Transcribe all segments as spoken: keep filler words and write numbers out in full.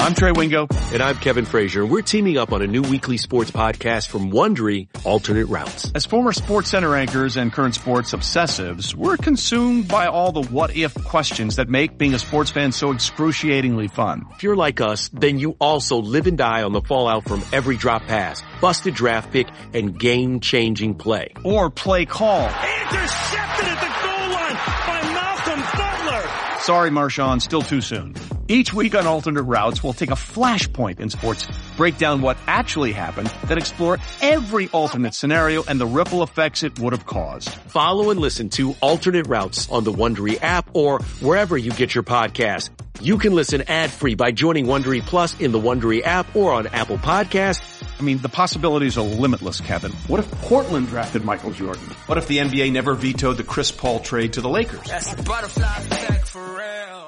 I'm Trey Wingo. And I'm Kevin Frazier. We're teaming up on a new weekly sports podcast from Wondery, Alternate Routes. As former Sports Center anchors and current sports obsessives, we're consumed by all the what-if questions that make being a sports fan so excruciatingly fun. If you're like us, then you also live and die on the fallout from every drop pass, busted draft pick, and game-changing play. Or play call. Intercepted at the goal line by Malcolm Butler. Sorry, Marshawn, still too soon. Each week on Alternate Routes, we'll take a flashpoint in sports, break down what actually happened, then explore every alternate scenario and the ripple effects it would have caused. Follow and listen to Alternate Routes on the Wondery app or wherever you get your podcasts. You can listen ad-free by joining Wondery Plus in the Wondery app or on Apple Podcasts. I mean, the possibilities are limitless, Kevin. What if Portland drafted Michael Jordan? What if the N B A never vetoed the Chris Paul trade to the Lakers? That's the butterfly effect for real.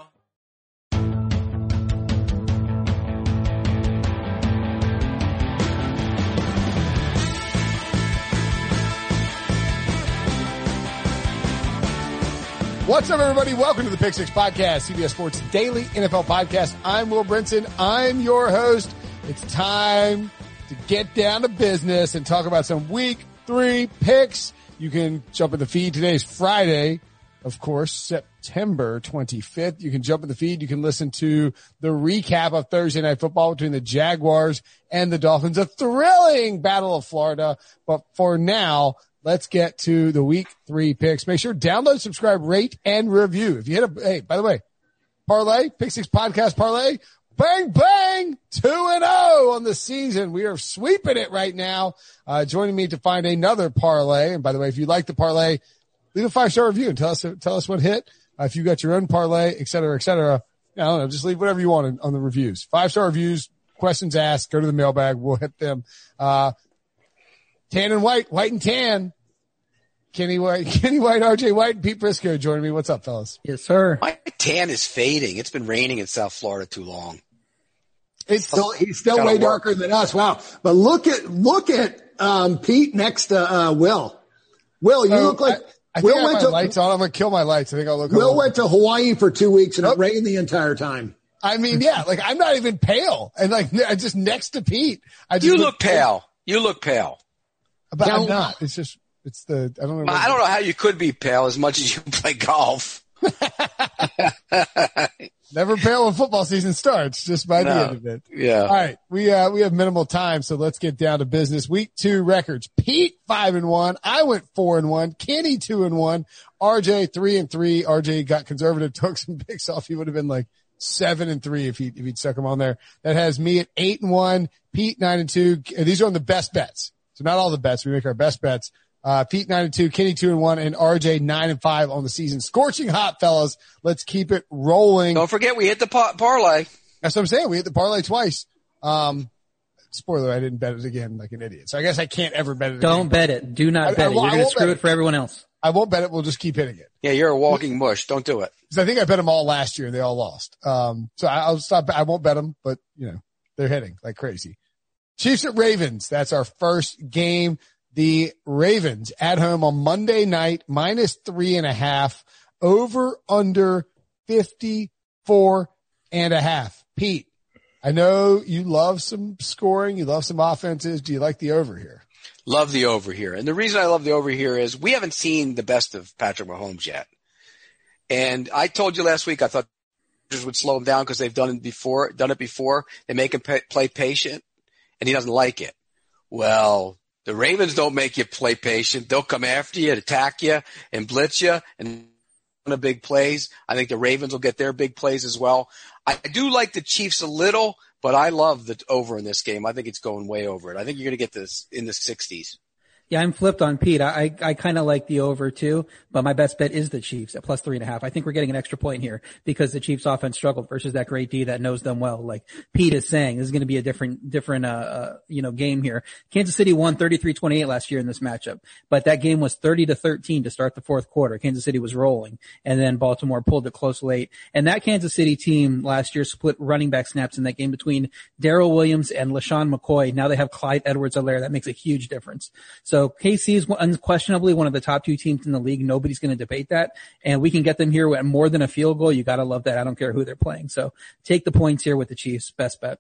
What's up, everybody? Welcome to the Pick Six Podcast, C B S Sports Daily N F L Podcast. I'm Will Brinson. I'm your host. It's time to get down to business and talk about some week three picks. You can jump in the feed. Today is Friday, of course, September twenty-fifth. You can jump in the feed. You can listen to the recap of Thursday Night Football between the Jaguars and the Dolphins. A thrilling Battle of Florida. But for now, let's get to the week three picks. Make sure download, subscribe, rate, and review. If you hit a, hey, by the way, parlay, Pick Six Podcast parlay, bang, bang, two and oh on the season. We are sweeping it right now. Uh, joining me to find another parlay. And by the way, if you like the parlay, leave a five-star review and tell us, tell us what hit. Uh, if you got your own parlay, et cetera, et cetera. I don't know, just leave whatever you want on, on the reviews. Five-star reviews, questions asked, go to the mailbag. We'll hit them. Uh, Tan and White, White and Tan. Kenny White, Kenny White, R J White, and Pete Briscoe joining me. What's up, fellas? Yes, sir. My tan is fading. It's been raining in South Florida too long. It's still, he's still way work. darker than us. Wow. But look at, look at, um, Pete next to, uh, Will. Will, you so look like, I, I Will think I went have my to, lights on. I'm going to kill my lights. I think I'll look. Will went to Hawaii for two weeks and it rained the entire time. I mean, yeah, like I'm not even pale. And like, I just next to Pete. I just you look pale. You look pale. But now, I'm not. It's just, It's the, I don't know. I don't know how you could be pale as much as you play golf. Never pale when football season starts, just by no. the end of it. Yeah. All right. We, uh, we have minimal time, so let's get down to business. Week two records. Pete, five and one. I went four and one. Kenny, two and one. R J, three and three. R J got conservative, took some picks off. He would have been like seven and three if he, if he'd stuck them on there. That has me at eight and one. Pete, nine and two. These are on the best bets. So not all the bets. We make our best bets. Uh, Pete nine and two, Kenny two and one, and R J nine and five on the season. Scorching hot, fellas. Let's keep it rolling. Don't forget we hit the par- parlay. That's what I'm saying. We hit the parlay twice. Um, spoiler, I didn't bet it again like an idiot. So I guess I can't ever bet it again. Don't bet it. Do not I, bet I, it. You're I, going to screw it. it for everyone else. I won't bet it. We'll just keep hitting it. Yeah, you're a walking mush. Don't do it. Because I think I bet them all last year and they all lost. Um, so I, I'll stop. I won't bet them, but you know, they're hitting like crazy. Chiefs at Ravens. That's our first game. The Ravens at home on Monday night, minus three and a half, over under fifty-four and a half. Pete, I know you love some scoring. You love some offenses. Do you like the over here? Love the over here. And the reason I love the over here is we haven't seen the best of Patrick Mahomes yet. And I told you last week I thought would slow him down because they've done it before, done it before. They make him pay, play patient and he doesn't like it. Well, the Ravens don't make you play patient. They'll come after you, attack you, and blitz you, and the big plays. I think the Ravens will get their big plays as well. I do like the Chiefs a little, but I love the over in this game. I think it's going way over it. I think you're going to get this in the sixties. Yeah, I'm flipped on Pete. I, I kind of like the over too, but my best bet is the Chiefs at plus three and a half. I think we're getting an extra point here because the Chiefs offense struggled versus that great D that knows them well. Like Pete is saying, this is going to be a different, different, uh, uh, you know, game here. Kansas City won thirty-three twenty-eight last year in this matchup, but that game was thirty to thirteen to start the fourth quarter. Kansas City was rolling and then Baltimore pulled it close late. And that Kansas City team last year split running back snaps in that game between Darrell Williams and LaShawn McCoy. Now they have Clyde Edwards-Helaire. That makes a huge difference. So So K C is unquestionably one of the top two teams in the league. Nobody's going to debate that. And we can get them here at more than a field goal. You got to love that. I don't care who they're playing. So take the points here with the Chiefs. Best bet.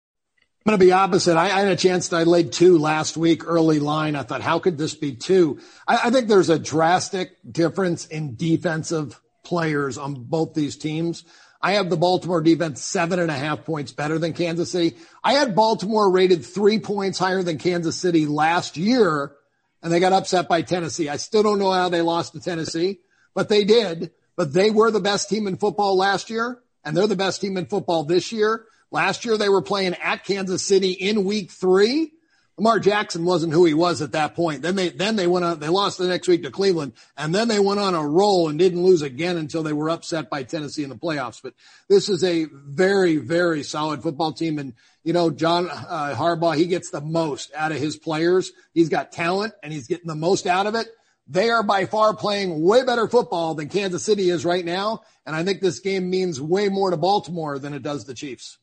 I'm going to be opposite. I, I had a chance to, I laid two last week, early line. I thought, how could this be two? I, I think there's a drastic difference in defensive players on both these teams. I have the Baltimore defense seven and a half points better than Kansas City. I had Baltimore rated three points higher than Kansas City last year, and they got upset by Tennessee. I still don't know how they lost to Tennessee, but they did. But they were the best team in football last year, and they're the best team in football this year. Last year they were playing at Kansas City in week three. Lamar Jackson wasn't who he was at that point. Then they, then they went on, they lost the next week to Cleveland, and then they went on a roll and didn't lose again until they were upset by Tennessee in the playoffs. But this is a very, very solid football team. And, you know, John uh, Harbaugh, he gets the most out of his players. He's got talent and he's getting the most out of it. They are by far playing way better football than Kansas City is right now. And I think this game means way more to Baltimore than it does the Chiefs.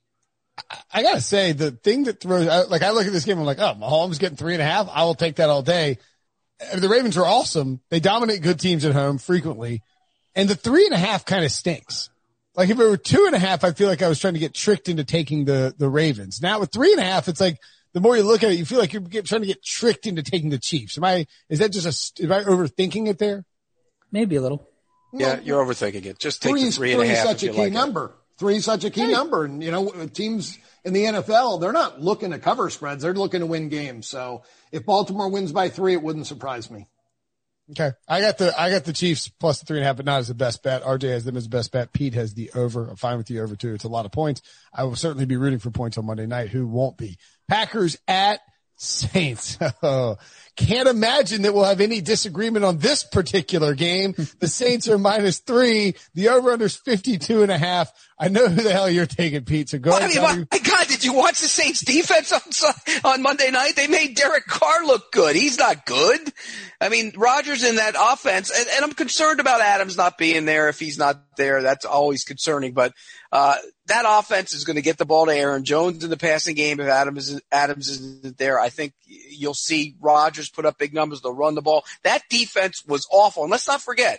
I gotta say, the thing that throws, like, I look at this game, I'm like, oh, Mahomes getting three and a half. I will take that all day. The Ravens are awesome. They dominate good teams at home frequently. And the three and a half kind of stinks. Like, if it were two and a half, I feel like I was trying to get tricked into taking the, the Ravens. Now with three and a half, it's like, the more you look at it, you feel like you're get, trying to get tricked into taking the Chiefs. Am I, is that just a, am I overthinking it there? Maybe a little. Yeah, you're overthinking it. Just take three, the three and a half. Three is such a key like number. It. Three is such a key hey. number. And, you know, teams in the N F L, they're not looking to cover spreads. They're looking to win games. So if Baltimore wins by three, it wouldn't surprise me. Okay. I got the, I got the Chiefs plus the three and a half, but not as the best bet. R J has them as the best bet. Pete has the over. I'm fine with the over too. It's a lot of points. I will certainly be rooting for points on Monday night. Who won't be? Packers at Saints. Oh, can't imagine that we'll have any disagreement on this particular game. The Saints are minus three. The over-under is fifty-two and a half. I know who the hell you're taking, Pete. So go well, ahead. I mean, my God, did you watch the Saints defense on, on Monday night? They made Derek Carr look good. He's not good. I mean, Rodgers in that offense, and, and I'm concerned about Adams not being there. If he's not there, that's always concerning. But uh that offense is going to get the ball to Aaron Jones in the passing game. If Adams is, Adams isn't there, I think you'll see Rodgers put up big numbers. They'll run the ball. That defense was awful. And let's not forget,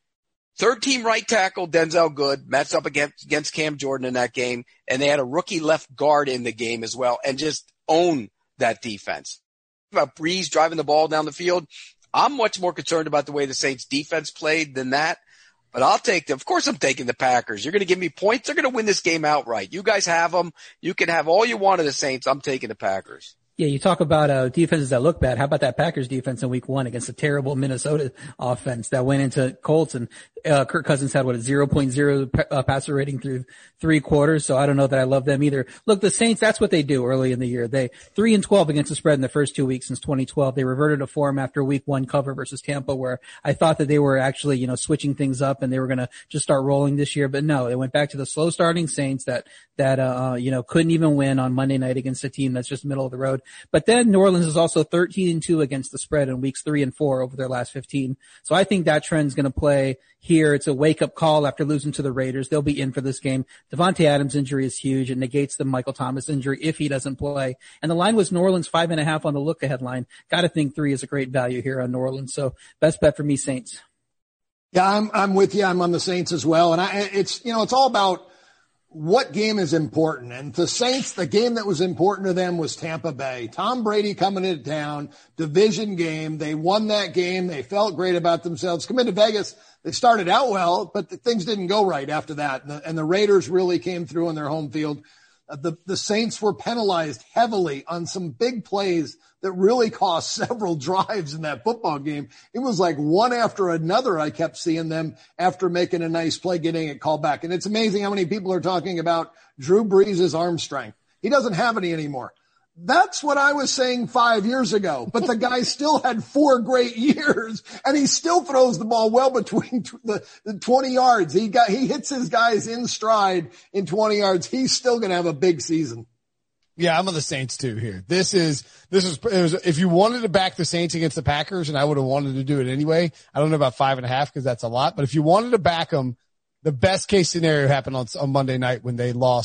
third team right tackle, Denzel Good, matched up against, against Cam Jordan in that game. And they had a rookie left guard in the game as well and just own that defense. About Breeze driving the ball down the field, I'm much more concerned about the way the Saints defense played than that. But I'll take them. Of course I'm taking the Packers. You're going to give me points. They're going to win this game outright. You guys have them. You can have all you want of the Saints. I'm taking the Packers. Yeah, you talk about uh defenses that look bad. How about that Packers defense in week one against a terrible Minnesota offense that went into Colts, and uh Kirk Cousins had what a zero point zero uh, passer rating through three quarters. So I don't know that I love them either. Look, the Saints, that's what they do early in the year. They three and twelve against the spread in the first two weeks since twenty twelve. They reverted to form after week one cover versus Tampa, where I thought that they were actually, you know, switching things up and they were going to just start rolling this year. But no, they went back to the slow starting Saints that, that, uh, you know, couldn't even win on Monday night against a team that's just middle of the road. But then New Orleans is also thirteen and two against the spread in weeks three and four over their last fifteen. So I think that trend's going to play here. It's a wake up call after losing to the Raiders. They'll be in for this game. Devontae Adams' injury is huge. It negates the Michael Thomas injury if he doesn't play. And the line was New Orleans five and a half on the look ahead line. Got to think three is a great value here on New Orleans. So best bet for me, Saints. Yeah, I'm, I'm with you. I'm on the Saints as well. And I, it's, you know, it's all about what game is important. And the Saints, the game that was important to them was Tampa Bay. Tom Brady coming into town, division game. They won that game. They felt great about themselves. Come into Vegas. They started out well, but the, things didn't go right after that. And the, and the Raiders really came through on their home field. Uh, the, the Saints were penalized heavily on some big plays that really cost several drives in that football game. It was like one after another. I kept seeing them after making a nice play, getting it called back. And it's amazing how many people are talking about Drew Brees' arm strength. He doesn't have any anymore. That's what I was saying five years ago, but the guy still had four great years and he still throws the ball well between the, the twenty yards. He got, he hits his guys in stride in twenty yards. He's still going to have a big season. Yeah, I'm on the Saints too here. This is, this is, it was, if you wanted to back the Saints against the Packers, and I would have wanted to do it anyway, I don't know about five and a half because that's a lot, but if you wanted to back them, the best case scenario happened on, on Monday night when they lost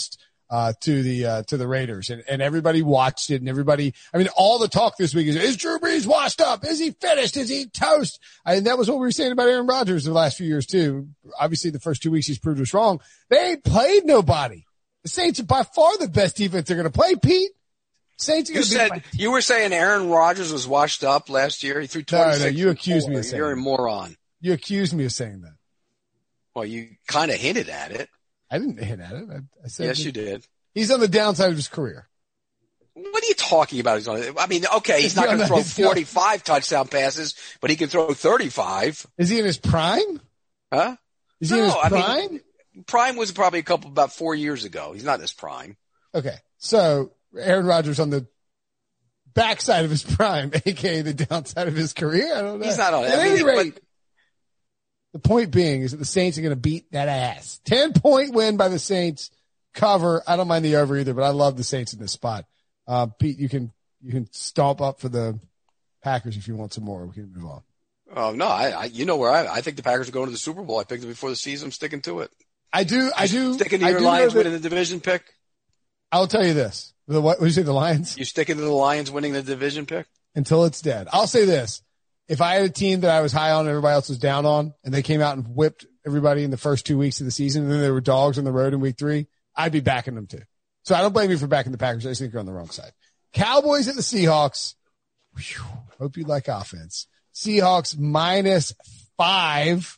uh, to the, uh, to the Raiders, and, and everybody watched it, and everybody, I mean, all the talk this week is, is Drew Brees washed up? Is he finished? Is he toast? I mean, that was what we were saying about Aaron Rodgers the last few years too. Obviously the first two weeks he's proved us wrong. They ain't played nobody. The Saints are by far the best defense they're going to play, Pete. Saints are you said my- you were saying Aaron Rodgers was washed up last year. He threw twenty-six. No, no, you accused me of saying You're a that. moron. You accused me of saying that. Well, you kind of hinted at it. I didn't hint at it. I, I said Yes, he, you did. He's on the downside of his career. What are you talking about? He's on. I mean, okay, he's not going to throw forty-five touchdown passes, but he can throw thirty-five. Is he in his prime? Huh? Is he no, in his prime? I mean, prime was probably a couple about four years ago. He's not in his prime. Okay, so Aaron Rodgers on the backside of his prime, aka the downside of his career. I don't know. He's not on. At I mean, any rate, but, the point being is that the Saints are going to beat that ass. Ten point win by the Saints. Cover. I don't mind the over either, but I love the Saints in this spot. Uh, Pete, you can you can stomp up for the Packers if you want some more. We can move on. Oh no, I, I you know where I I think the Packers are going to the Super Bowl. I picked it before the season. I'm sticking to it. I do. I do. Sticking to I your do Lions that, winning the division pick. I'll tell you this. The what? What did you say? The Lions? You sticking to the Lions winning the division pick? Until it's dead. I'll say this. If I had a team that I was high on and everybody else was down on, and they came out and whipped everybody in the first two weeks of the season, and then they were dogs on the road in week three, I'd be backing them too. So I don't blame you for backing the Packers. I just think you're on the wrong side. Cowboys at the Seahawks. Whew, hope you like offense. Seahawks minus five.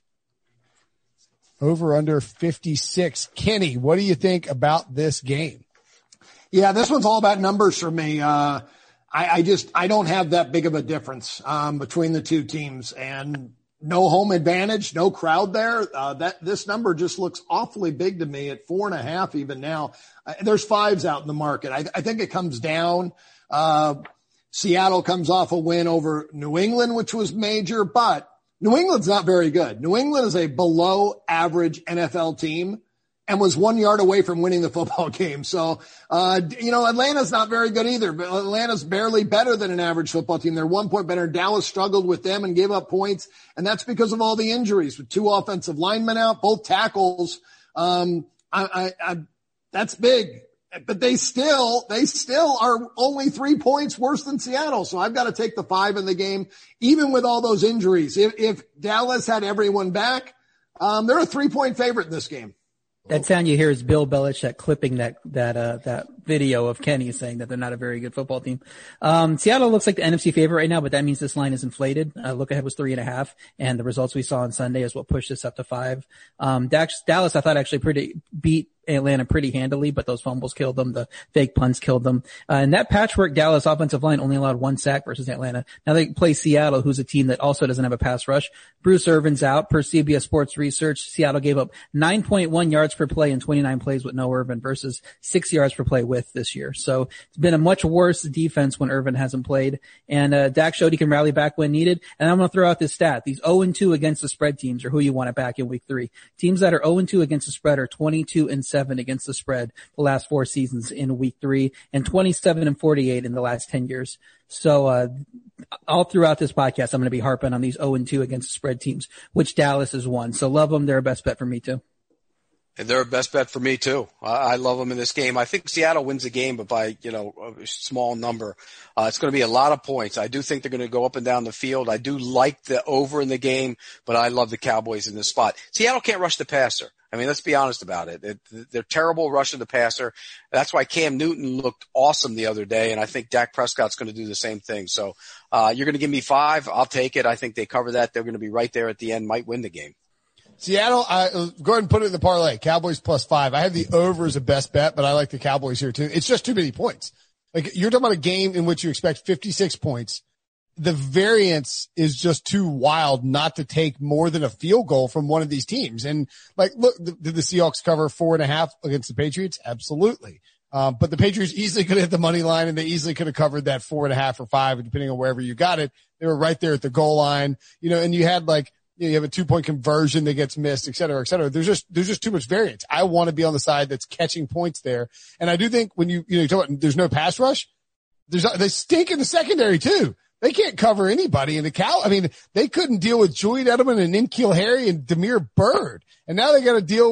Over under fifty-six. Kenny, what do you think about this game? Yeah, this one's all about numbers for me. Uh, I, I just, I don't have that big of a difference, um, between the two teams, and no home advantage, no crowd there. Uh, that, this number just looks awfully big to me at four and a half even now. Uh, there's fives out in the market. I, I think it comes down. Uh, Seattle comes off a win over New England, which was major, but New England's not very good. New England is a below average N F L team and was one yard away from winning the football game. So, uh, you know, Atlanta's not very good either, but Atlanta's barely better than an average football team. They're one point better. Dallas struggled with them and gave up points. And that's because of all the injuries with two offensive linemen out, both tackles. Um, I, I, I that's big, but they still, they still are only three points worse than Seattle. So I've got to take the five in the game, even with all those injuries. If, if Dallas had everyone back, um, they're a three point favorite in this game. That sound you hear is Bill Belichick clipping that, that, uh, that video of Kenny saying that they're not a very good football team. Um, Seattle looks like the N F C favorite right now, but that means this line is inflated. Uh, look ahead was three and a half, and the results we saw on Sunday is what pushed this up to five. Um, Dax, Dallas, I thought actually pretty beat Atlanta pretty handily, but those fumbles killed them. The fake punts killed them. Uh, and that patchwork Dallas offensive line only allowed one sack versus Atlanta. Now they play Seattle, who's a team that also doesn't have a pass rush. Bruce Irvin's out. Per C B S Sports Research, Seattle gave up nine point one yards per play in twenty-nine plays with no Irvin versus six yards per play with this year. So it's been a much worse defense when Irvin hasn't played. And, uh, Dak showed he can rally back when needed. And I'm going to throw out this stat. These oh and two against the spread teams are who you want to back in week three. Teams that are oh and two against the spread are twenty-two and seven against the spread the last four seasons in week three, and twenty-seven and forty-eight in the last ten years. So, uh, all throughout this podcast, I'm going to be harping on these oh and two against the spread teams, which Dallas has won. So love them. They're a best bet for me too. And they're a best bet for me too. I, I love them in this game. I think Seattle wins the game, but by, you know, a small number. Uh, it's going to be a lot of points. I do think they're going to go up and down the field. I do like the over in the game, but I love the Cowboys in this spot. Seattle can't rush the passer. I mean, let's be honest about it. it. They're terrible rushing the passer. That's why Cam Newton looked awesome the other day, and I think Dak Prescott's going to do the same thing. So uh you're going to give me five. I'll take it. I think they cover that. They're going to be right there at the end, might win the game. Seattle, I, go ahead and put it in the parlay. Cowboys plus five. I have the over as a best bet, but I like the Cowboys here too. It's just too many points. Like, you're talking about a game in which you expect fifty-six points. The variance is just too wild not to take more than a field goal from one of these teams. And like, look, did the Seahawks cover four and a half against the Patriots? Absolutely. Um, but the Patriots easily could have hit the money line, and they easily could have covered that four and a half or five, depending on wherever you got it. They were right there at the goal line, you know, and you had like, you know, you have a two point conversion that gets missed, et cetera, et cetera. There's just, there's just too much variance. I want to be on the side that's catching points there. And I do think when you, you know, you talk about there's no pass rush, there's, they stink in the secondary too. They can't cover anybody in the Cal. I mean, they couldn't deal with Julian Edelman and N'Keal Harry and Damiere Byrd. And now they got to deal with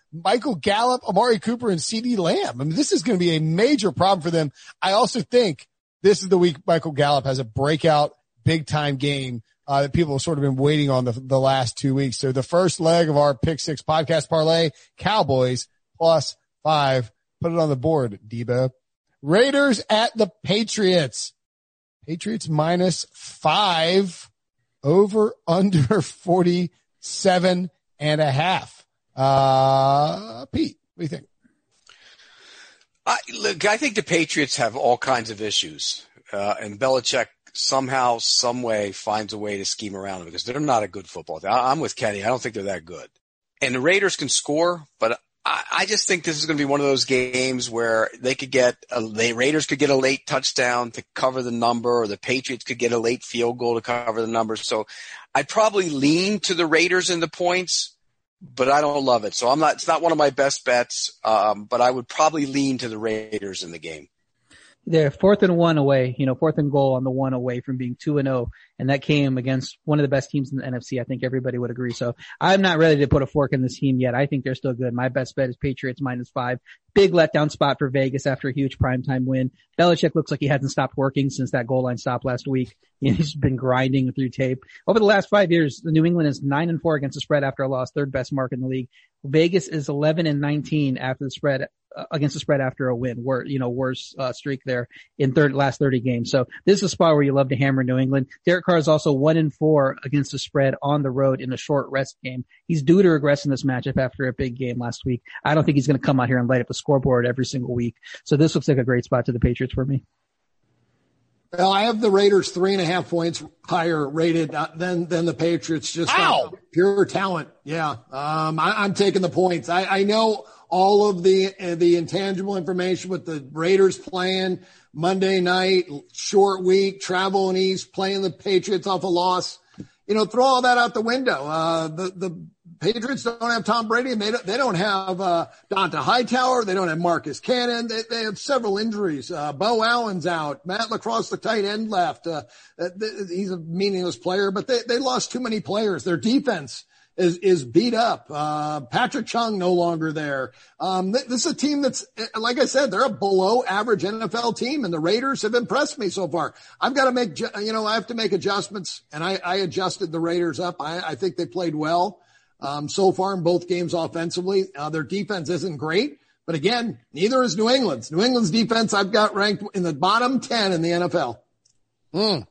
Michael Gallup, Amari Cooper, and CeeDee Lamb. I mean, this is going to be a major problem for them. I also think this is the week Michael Gallup has a breakout big time game uh, that people have sort of been waiting on the, the last two weeks. So the first leg of our Pick Six podcast parlay, Cowboys plus five. Put it on the board, Debo. Raiders at the Patriots. Patriots minus five, over under forty-seven and a half. Uh, Pete, what do you think? I, look, I think the Patriots have all kinds of issues, uh, and Belichick somehow, some way finds a way to scheme around them because they're not a good football team. I'm with Kenny. I don't think they're that good. And the Raiders can score, but I, I just think this is going to be one of those games where they could get a, the Raiders could get a late touchdown to cover the number, or the Patriots could get a late field goal to cover the number. So I'd probably lean to the Raiders in the points, but I don't love it. So I'm not, it's not one of my best bets. Um, but I would probably lean to the Raiders in the game. They're fourth and one away, you know, fourth and goal on the one away from being two and oh. And that came against one of the best teams in the N F C. I think everybody would agree. So I'm not ready to put a fork in this team yet. I think they're still good. My best bet is Patriots minus five. Big letdown spot for Vegas after a huge primetime win. Belichick looks like he hasn't stopped working since that goal line stop last week. You know, he's been grinding through tape. Over the last five years, the New England is nine and four against the spread after a loss, third best mark in the league. Vegas is eleven and nineteen after the spread, uh, against the spread after a win. Wor- you know, worst uh, streak there in third last thirty games. So this is a spot where you love to hammer New England. Derek Carr is also one and four against the spread on the road in a short rest game. He's due to regress in this matchup after a big game last week. I don't think he's going to come out here and light up the scoreboard every single week. So this looks like a great spot to the Patriots for me. Well, I have the Raiders three and a half points higher rated than than the Patriots. Just Ow! Pure talent. Yeah, um, I, I'm taking the points. I, I know all of the uh, the intangible information with the Raiders playing Monday night, short week, traveling east, playing the Patriots off a loss. You know, throw all that out the window. Uh, the the Patriots don't have Tom Brady, and they don't, they don't have uh, Donta Hightower. They don't have Marcus Cannon. They, they have several injuries. Uh, Bo Allen's out. Matt Lacrosse, the tight end, left. Uh, he's a meaningless player, but they, they lost too many players. Their defense is is beat up. Uh, Patrick Chung no longer there. Um, this is a team that's, like I said, they're a below average N F L team, and the Raiders have impressed me so far. I've got to make, you know, I have to make adjustments, and I, I adjusted the Raiders up. I, I think they played well. Um, so far in both games offensively. Uh, their defense isn't great, but again, neither is New England's. New England's defense I've got ranked in the bottom ten in the N F L. Mm.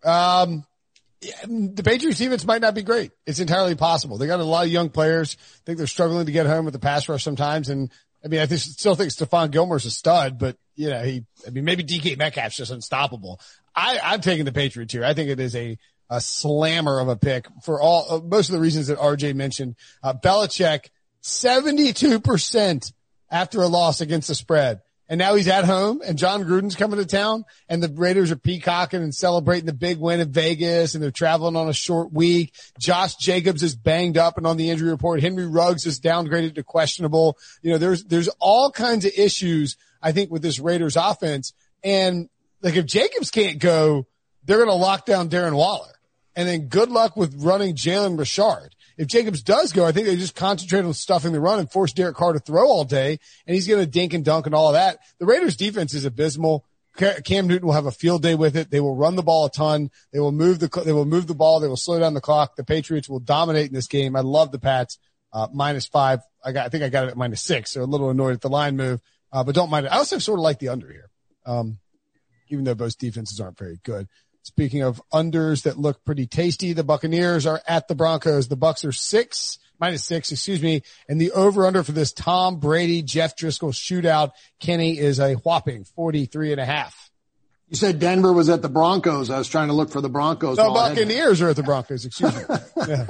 Um, yeah, the Patriots defense might not be great. It's entirely possible. They got a lot of young players. I think they're struggling to get home with the pass rush sometimes. And I mean, I think, still think Stephon Gilmore's a stud, but you know, he, I mean, maybe D K Metcalf's just unstoppable. I, I'm taking the Patriots here. I think it is a, a slammer of a pick for all, uh, most of the reasons that R J mentioned. Uh, Belichick, seventy-two percent after a loss against the spread. And now he's at home, and John Gruden's coming to town, and the Raiders are peacocking and celebrating the big win in Vegas, and they're traveling on a short week. Josh Jacobs is banged up and on the injury report. Henry Ruggs is downgraded to questionable. You know, there's, there's all kinds of issues, I think, with this Raiders offense. And like, if Jacobs can't go, they're going to lock down Darren Waller. And then good luck with running Jalen Richard. If Jacobs does go, I think they just concentrate on stuffing the run and force Derek Carr to throw all day, and he's going to dink and dunk and all of that. The Raiders defense is abysmal. Cam Newton will have a field day with it. They will run the ball a ton. They will move the, they will move the ball. They will slow down the clock. The Patriots will dominate in this game. I love the Pats, uh, minus five. I got, I think I got it at minus six. So a little annoyed at the line move, uh, but don't mind it. I also sort of like the under here. Um, even though both defenses aren't very good. Speaking of unders that look pretty tasty, the Buccaneers are at the Broncos. The Bucs are six, minus six, excuse me. And the over-under for this Tom Brady, Jeff Driscoll shootout, Kenny, is a whopping forty-three and a half. You said Denver was at the Broncos. I was trying to look for the Broncos. The Buccaneers are at the Broncos, excuse me. Yeah,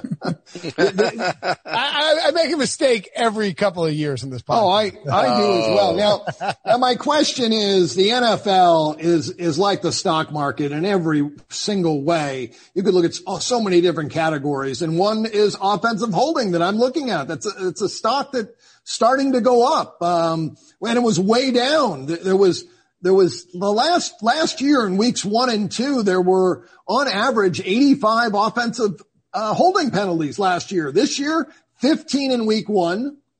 I, I make a mistake every couple of years in this podcast. Oh, I, I do as well. Now, now, my question is, the N F L is, is like the stock market in every single way. You could look at so many different categories, and one is offensive holding that I'm looking at. That's a, it's a stock that's starting to go up. Um, when it was way down, there was, There was the last, last year in weeks one and two, there were on average eighty-five offensive, uh, holding penalties last year. This year, fifteen in week one,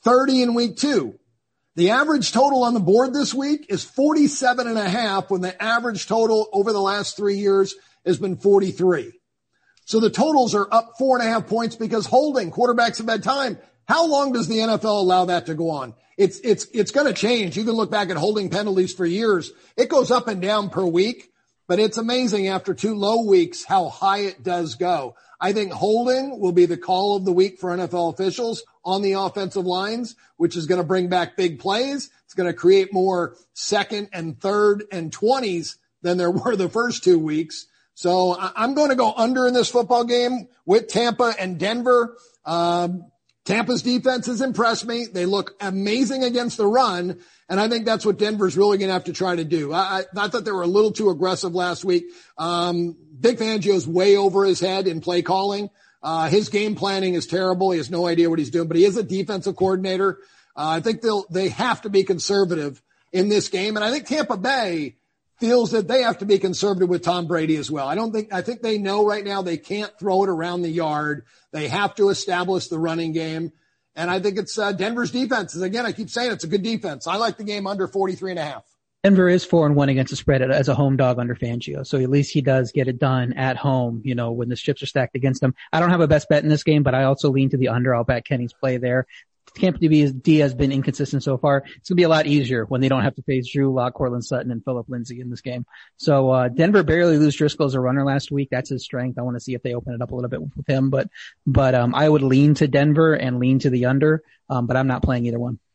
thirty in week two. The average total on the board this week is forty-seven and a half when the average total over the last three years has been forty-three. So the totals are up four and a half points because holding quarterbacks have had time. How long does the N F L allow that to go on? It's, it's, it's going to change. You can look back at holding penalties for years. It goes up and down per week, but it's amazing after two low weeks how high it does go. I think holding will be the call of the week for N F L officials on the offensive lines, which is going to bring back big plays. It's going to create more second and third and twenties than there were the first two weeks. So I'm going to go under in this football game with Tampa and Denver. Um, Tampa's defense has impressed me. They look amazing against the run, and I think that's what Denver's really going to have to try to do. I, I, I thought they were a little too aggressive last week. Um, Vic Fangio's way over his head in play calling. Uh, his game planning is terrible. He has no idea what he's doing, but he is a defensive coordinator. Uh, I think they'll, they have to be conservative in this game, and I think Tampa Bay feels that they have to be conservative with Tom Brady as well. I don't think, I think they know right now they can't throw it around the yard. They have to establish the running game. And I think it's uh, Denver's defense. Again, I keep saying it's a good defense. I like the game under forty-three and a half. Denver is four and one against the spread as a home dog under Fangio. So at least he does get it done at home, you know, when the chips are stacked against him. I don't have a best bet in this game, but I also lean to the under. I'll bet Kenny's play there. Tampa D has been inconsistent so far. It's going to be a lot easier when they don't have to face Drew Lock, Cortland Sutton, and Phillip Lindsay in this game. So, uh, Denver barely lose Driscoll as a runner last week. That's his strength. I want to see if they open it up a little bit with him, but, but, um, I would lean to Denver and lean to the under, um, but I'm not playing either one.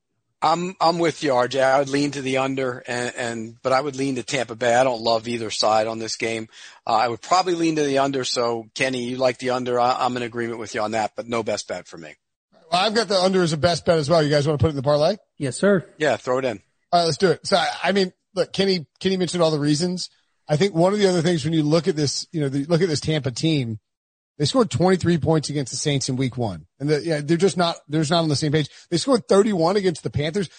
I'm, I'm with you, R J. I would lean to the under and, and, but I would lean to Tampa Bay. I don't love either side on this game. Uh, I would probably lean to the under. So Kenny, you like the under. I, I'm in agreement with you on that, but no best bet for me. Well, I've got the under as a best bet as well. You guys want to put it in the parlay? Yes, sir. Yeah, throw it in. All right, let's do it. So, I mean, look, Kenny, Kenny mentioned all the reasons. I think one of the other things when you look at this, you know, the, look at this Tampa team, they scored twenty-three points against the Saints in week one. And the, yeah, they're just not, they're just not on the same page. They scored thirty-one against the Panthers.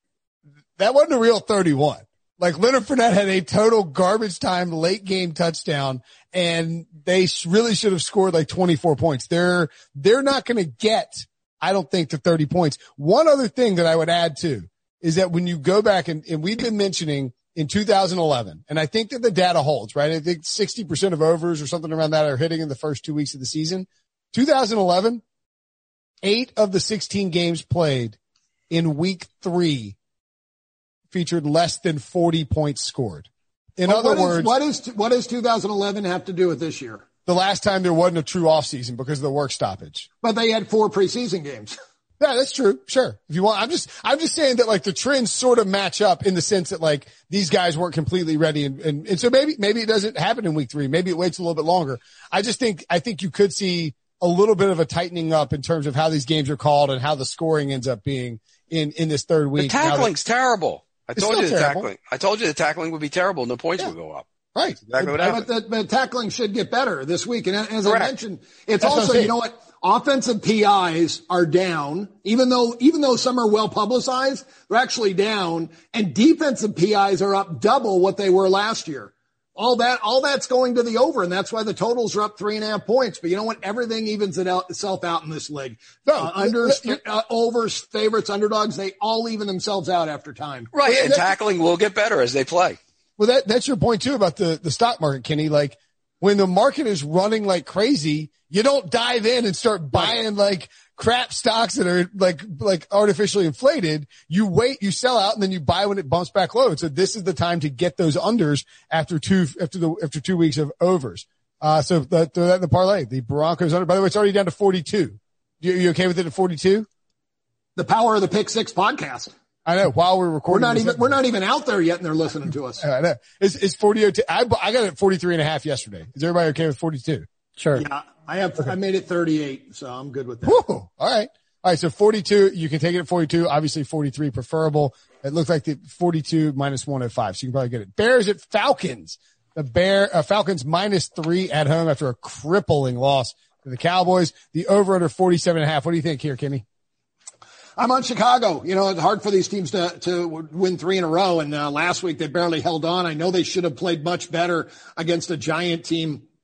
That wasn't a real thirty-one. Like Leonard Fournette had a total garbage time late game touchdown, and they really should have scored like twenty-four points. They're, they're not going to get, I don't think, to thirty points. One other thing that I would add too is that when you go back and, and we've been mentioning in two thousand eleven, and I think that the data holds, right? I think sixty percent of overs or something around that are hitting in the first two weeks of the season. two thousand eleven, eight of the sixteen games played in week three featured less than forty points scored. In well, other what words, is, what is, what does two thousand eleven have to do with this year? The last time there wasn't a true off season because of the work stoppage. But they had four preseason games. Yeah, that's true. Sure. If you want, I'm just, I'm just saying that like the trends sort of match up in the sense that like these guys weren't completely ready. And, and, and so maybe, maybe it doesn't happen in week three. Maybe it waits a little bit longer. I just think, I think you could see a little bit of a tightening up in terms of how these games are called and how the scoring ends up being in, in this third week. The tackling's that, terrible. I told you the terrible. tackling, I told you the tackling would be terrible and the points yeah. would go up. Right. That's exactly what but, happened. But, but tackling should get better this week. And as Correct. I mentioned, it's That's also, you know what? Offensive P Is are down, even though, even though some are well publicized, they're actually down, and defensive P Is are up double what they were last year. All that, all that's going to the over, and that's why the totals are up three and a half points. But you know what? Everything evens it out, itself out in this league. No, uh, unders, uh, overs, favorites, underdogs, they all even themselves out after time. Right. And tackling will get better as they play. Well, that, that's your point too about the, the stock market, Kenny. Like when the market is running like crazy, you don't dive in and start buying like crap stocks that are like, like artificially inflated. You wait, you sell out, and then you buy when it bumps back low. So this is the time to get those unders after two, after the, after two weeks of overs. Uh, so that, that the parlay, the Broncos under, by the way, it's already down to forty-two. You, you okay with it at forty-two? The power of the Pick Six podcast. I know. While we're recording, we're not even, episode. we're not even out there yet and they're listening to us. I know. It's, it's forty-two. I, I got it at forty-three and a half yesterday. Is everybody okay with forty-two? Sure. Yeah. I have, okay. I made it thirty-eight, so I'm good with that. Woo, all right. All right. So forty-two, you can take it at forty-two. Obviously forty-three preferable. It looks like the forty-two minus one oh five. So you can probably get it. Bears at Falcons. The Bear, uh, Falcons minus three at home after a crippling loss to the Cowboys. The over under forty-seven and a half. What do you think here, Kenny? I'm on Chicago. You know, it's hard for these teams to, to win three in a row. And, uh, last week they barely held on. I know they should have played much better against a giant team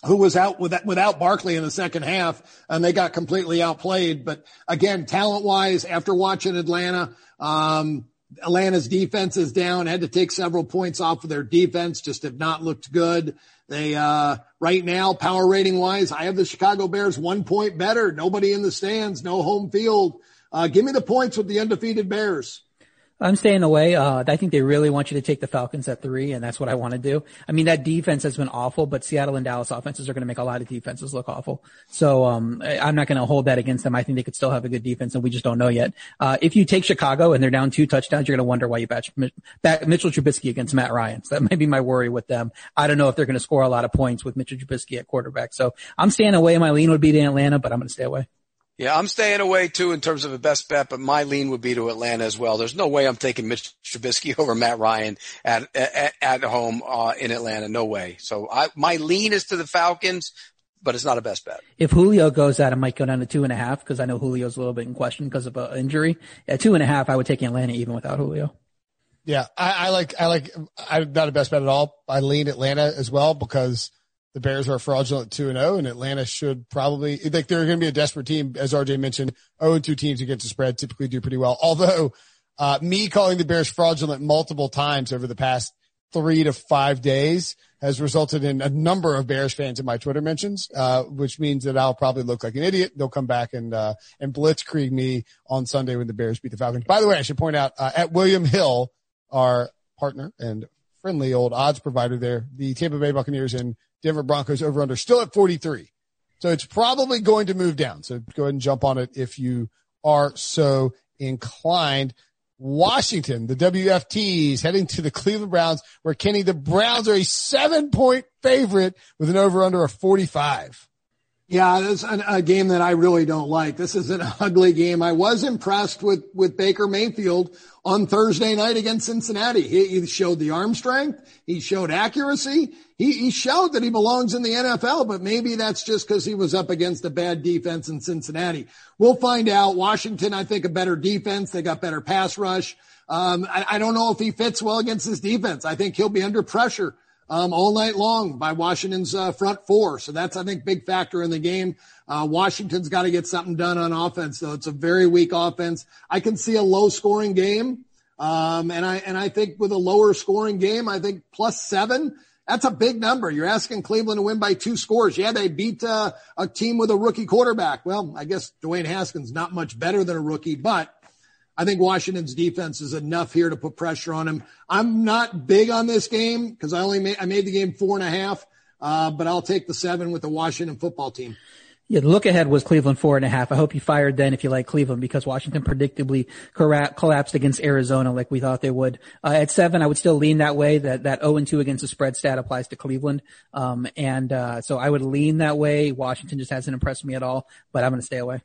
who was out with, without Barkley in the second half, and they got completely outplayed. But again, talent-wise, after watching Atlanta, um, Atlanta's defense is down, had to take several points off of their defense, just have not looked good. They, uh, right now, power rating wise, I have the Chicago Bears one point better. Nobody in the stands, no home field. Uh, give me the points with the undefeated Bears. I'm staying away. Uh, I think they really want you to take the Falcons at three, and that's what I want to do. I mean, that defense has been awful, but Seattle and Dallas offenses are going to make a lot of defenses look awful. So, um, I'm not going to hold that against them. I think they could still have a good defense, and we just don't know yet. Uh, if you take Chicago and they're down two touchdowns, you're going to wonder why you batch Mitchell Trubisky against Matt Ryan. So that might be my worry with them. I don't know if they're going to score a lot of points with Mitchell Trubisky at quarterback. So I'm staying away. My lean would be to Atlanta, but I'm going to stay away. Yeah, I'm staying away too in terms of a best bet, but my lean would be to Atlanta as well. There's no way I'm taking Mitch Trubisky over Matt Ryan at at, at home uh, in Atlanta. No way. So I, my lean is to the Falcons, but it's not a best bet. If Julio goes out, it might go down to two and a half because I know Julio's a little bit in question because of an injury. At two and a half, I would take Atlanta even without Julio. Yeah, I, I like, I like, I'm not a best bet at all. I lean Atlanta as well because the Bears are fraudulent two and oh, and Atlanta should probably, like, they're going to be a desperate team. As R J mentioned, oh and two teams against the spread typically do pretty well. Although, uh, me calling the Bears fraudulent multiple times over the past three to five days has resulted in a number of Bears fans in my Twitter mentions, uh, which means that I'll probably look like an idiot. They'll come back and, uh, and blitzkrieg me on Sunday when the Bears beat the Falcons. By the way, I should point out, uh, at William Hill, our partner and friendly old odds provider there, the Tampa Bay Buccaneers and Denver Broncos over under still at forty-three. So it's probably going to move down. So go ahead and jump on it if you are so inclined. Washington, the W F Ts heading to the Cleveland Browns, where Kenny, the Browns are a seven point favorite with an over under of forty-five. Yeah, this is a game that I really don't like. This is an ugly game. I was impressed with, with Baker Mayfield on Thursday night against Cincinnati. He, he showed the arm strength. He showed accuracy. He, he showed that he belongs in the N F L, but maybe that's just because he was up against a bad defense in Cincinnati. We'll find out. Washington, I think, a better defense. They got better pass rush. Um, I, I don't know if he fits well against this defense. I think he'll be under pressure Um, all night long by Washington's uh, front four. So that's, I think, big factor in the game. Uh, Washington's got to get something done on offense, though. It's a very weak offense. I can see a low scoring game. Um, and I, and I think with a lower scoring game, I think plus seven, that's a big number. You're asking Cleveland to win by two scores. Yeah, they beat uh, a team with a rookie quarterback. Well, I guess Dwayne Haskins not much better than a rookie, but I think Washington's defense is enough here to put pressure on him. I'm not big on this game because I only made, I made the game four and a half, uh, but I'll take the seven with the Washington football team. Yeah, the look ahead was Cleveland four and a half. I hope you fired then if you like Cleveland because Washington predictably cora- collapsed against Arizona like we thought they would. Uh, at seven, I would still lean that way. That, that oh and two against the spread stat applies to Cleveland. Um, and, uh, so I would lean that way. Washington just hasn't impressed me at all, but I'm going to stay away.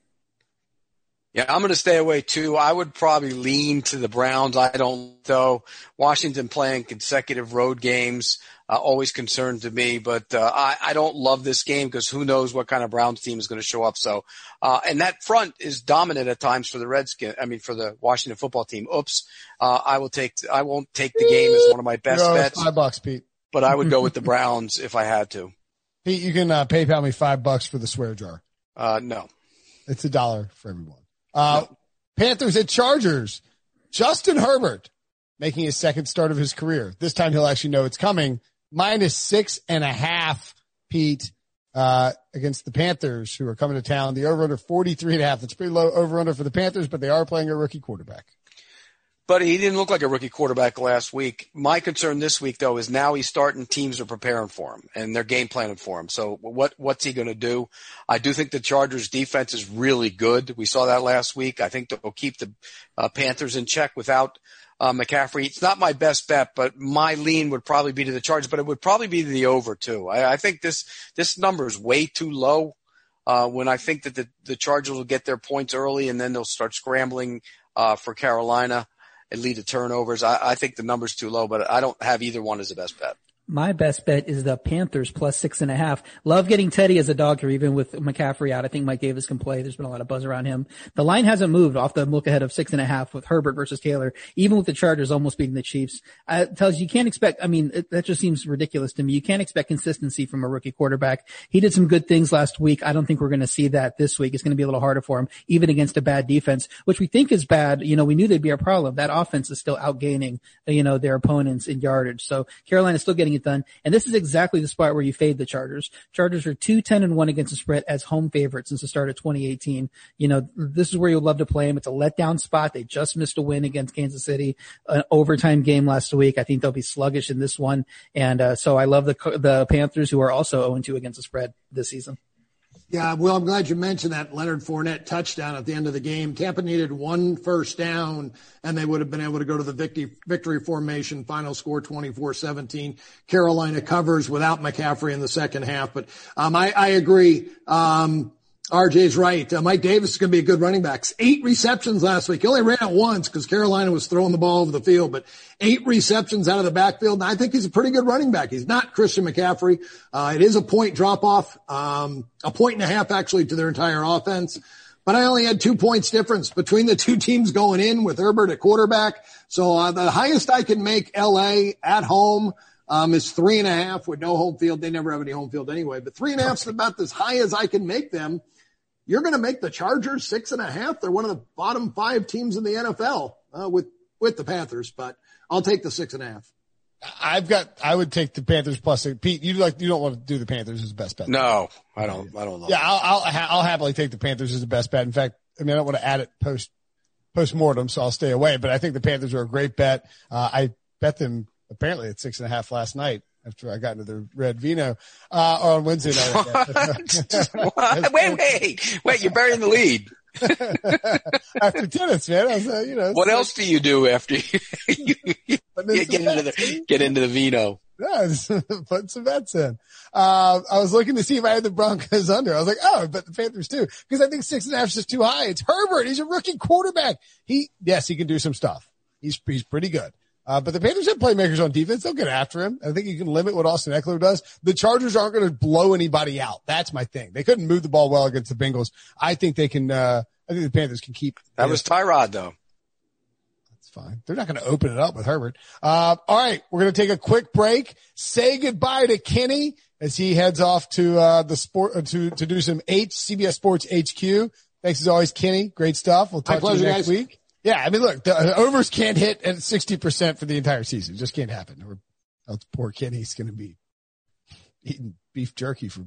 Yeah, I'm going to stay away too. I would probably lean to the Browns. I don't though. Washington playing consecutive road games, uh, always concerned to me, but, uh, I, I don't love this game because who knows what kind of Browns team is going to show up. So, uh, and that front is dominant at times for the Redskins. I mean, for the Washington football team. Oops. Uh, I will take, I won't take the game as one of my best no, bets. Five bucks, Pete. But I would go with the Browns if I had to. Pete, you can, uh, PayPal me five bucks for the swear jar. Uh, no. It's a dollar for everyone. Uh, Panthers at Chargers. Justin Herbert making his second start of his career. This time he'll actually know it's coming. Minus six and a half, Pete, uh, against the Panthers who are coming to town. The over under forty-three and a half. That's pretty low over under for the Panthers, but they are playing a rookie quarterback. But he didn't look like a rookie quarterback last week. My concern this week, though, is now he's starting, teams are preparing for him, and they're game planning for him. So what what's he going to do? I do think the Chargers' defense is really good. We saw that last week. I think they'll keep the uh, Panthers in check without uh, McCaffrey. It's not my best bet, but my lean would probably be to the Chargers, but it would probably be to the over, too. I, I think this this number is way too low uh, when I think that the, the Chargers will get their points early, and then they'll start scrambling uh, for Carolina and lead to turnovers. I, I think the number's too low, but I don't have either one as a best bet. My best bet is the Panthers plus six and a half. Love getting Teddy as a dog here, even with McCaffrey out. I think Mike Davis can play. There's been a lot of buzz around him. The line hasn't moved off the look ahead of six and a half with Herbert versus Taylor, even with the Chargers almost beating the Chiefs. Uh, it tells you you can't expect, I mean, it, that just seems ridiculous to me. You can't expect consistency from a rookie quarterback. He did some good things last week. I don't think we're going to see that this week. It's going to be a little harder for him, even against a bad defense, which we think is bad. You know, we knew they'd be a problem. That offense is still outgaining, you know, their opponents in yardage. So Carolina's still getting it done. And this is exactly the spot where you fade the Chargers. Chargers are two ten and one against the spread as home favorites since the start of twenty eighteen. You know, this is where you'll love to play them. It's a letdown spot. They just missed a win against Kansas City, an overtime game last week. I think they'll be sluggish in this one. And, uh, so I love the, the Panthers, who are also oh and two against the spread this season. Yeah, well, I'm glad you mentioned that Leonard Fournette touchdown at the end of the game. Tampa needed one first down, and they would have been able to go to the victory, victory formation. Final score twenty-four seventeen. Carolina covers without McCaffrey in the second half. But um, I, I agree. Um, R J's right. Uh, Mike Davis is going to be a good running back. Eight receptions last week. He only ran it once because Carolina was throwing the ball over the field, but eight receptions out of the backfield. And I think he's a pretty good running back. He's not Christian McCaffrey. Uh, it is a point drop off, um, a point and a half actually to their entire offense. But I only had two points difference between the two teams going in with Herbert at quarterback. So uh, the highest I can make L A at home Um, is three and a half with no home field. They never have any home field anyway, but three and a half is about as high as I can make them. You're going to make the Chargers six and a half. They're one of the bottom five teams in the N F L, uh, with, with the Panthers, but I'll take the six and a half. I've got, I would take the Panthers plus six. Pete, you like, you don't want to do the Panthers as the best bet. No, I don't, I don't know. Yeah, I'll, I'll, I'll happily take the Panthers as the best bet. In fact, I mean, I don't want to add it post, post mortem, so I'll stay away, but I think the Panthers are a great bet. Uh, I bet them apparently at six and a half last night after I got into the red vino, uh, on Wednesday night. What? Wait, wait, wait, you're burying the lead. After tennis, man. I was, uh, you know, what like, else do you do after you, you, you get, get into the, get into the vino? Yeah, put some bets in. Uh, I was looking to see if I had the Broncos under. I was like, oh, but the Panthers too, because I think six and a half is just too high. It's Herbert. He's a rookie quarterback. He, yes, he can do some stuff. He's, he's pretty good. Uh, but the Panthers have playmakers on defense. They'll get after him. I think you can limit what Austin Eckler does. The Chargers aren't going to blow anybody out. That's my thing. They couldn't move the ball well against the Bengals. I think they can, uh, I think the Panthers can keep. That was Tyrod though. That's fine. They're not going to open it up with Herbert. Uh, all right. We're going to take a quick break. Say goodbye to Kenny as he heads off to, uh, the sport, uh, to, to do some H, C B S Sports H Q. Thanks as always, Kenny. Great stuff. We'll talk to you next week. Yeah, I mean, look, the overs can't hit at sixty percent for the entire season. It just can't happen. Or else poor Kenny's going to be eating beef jerky for.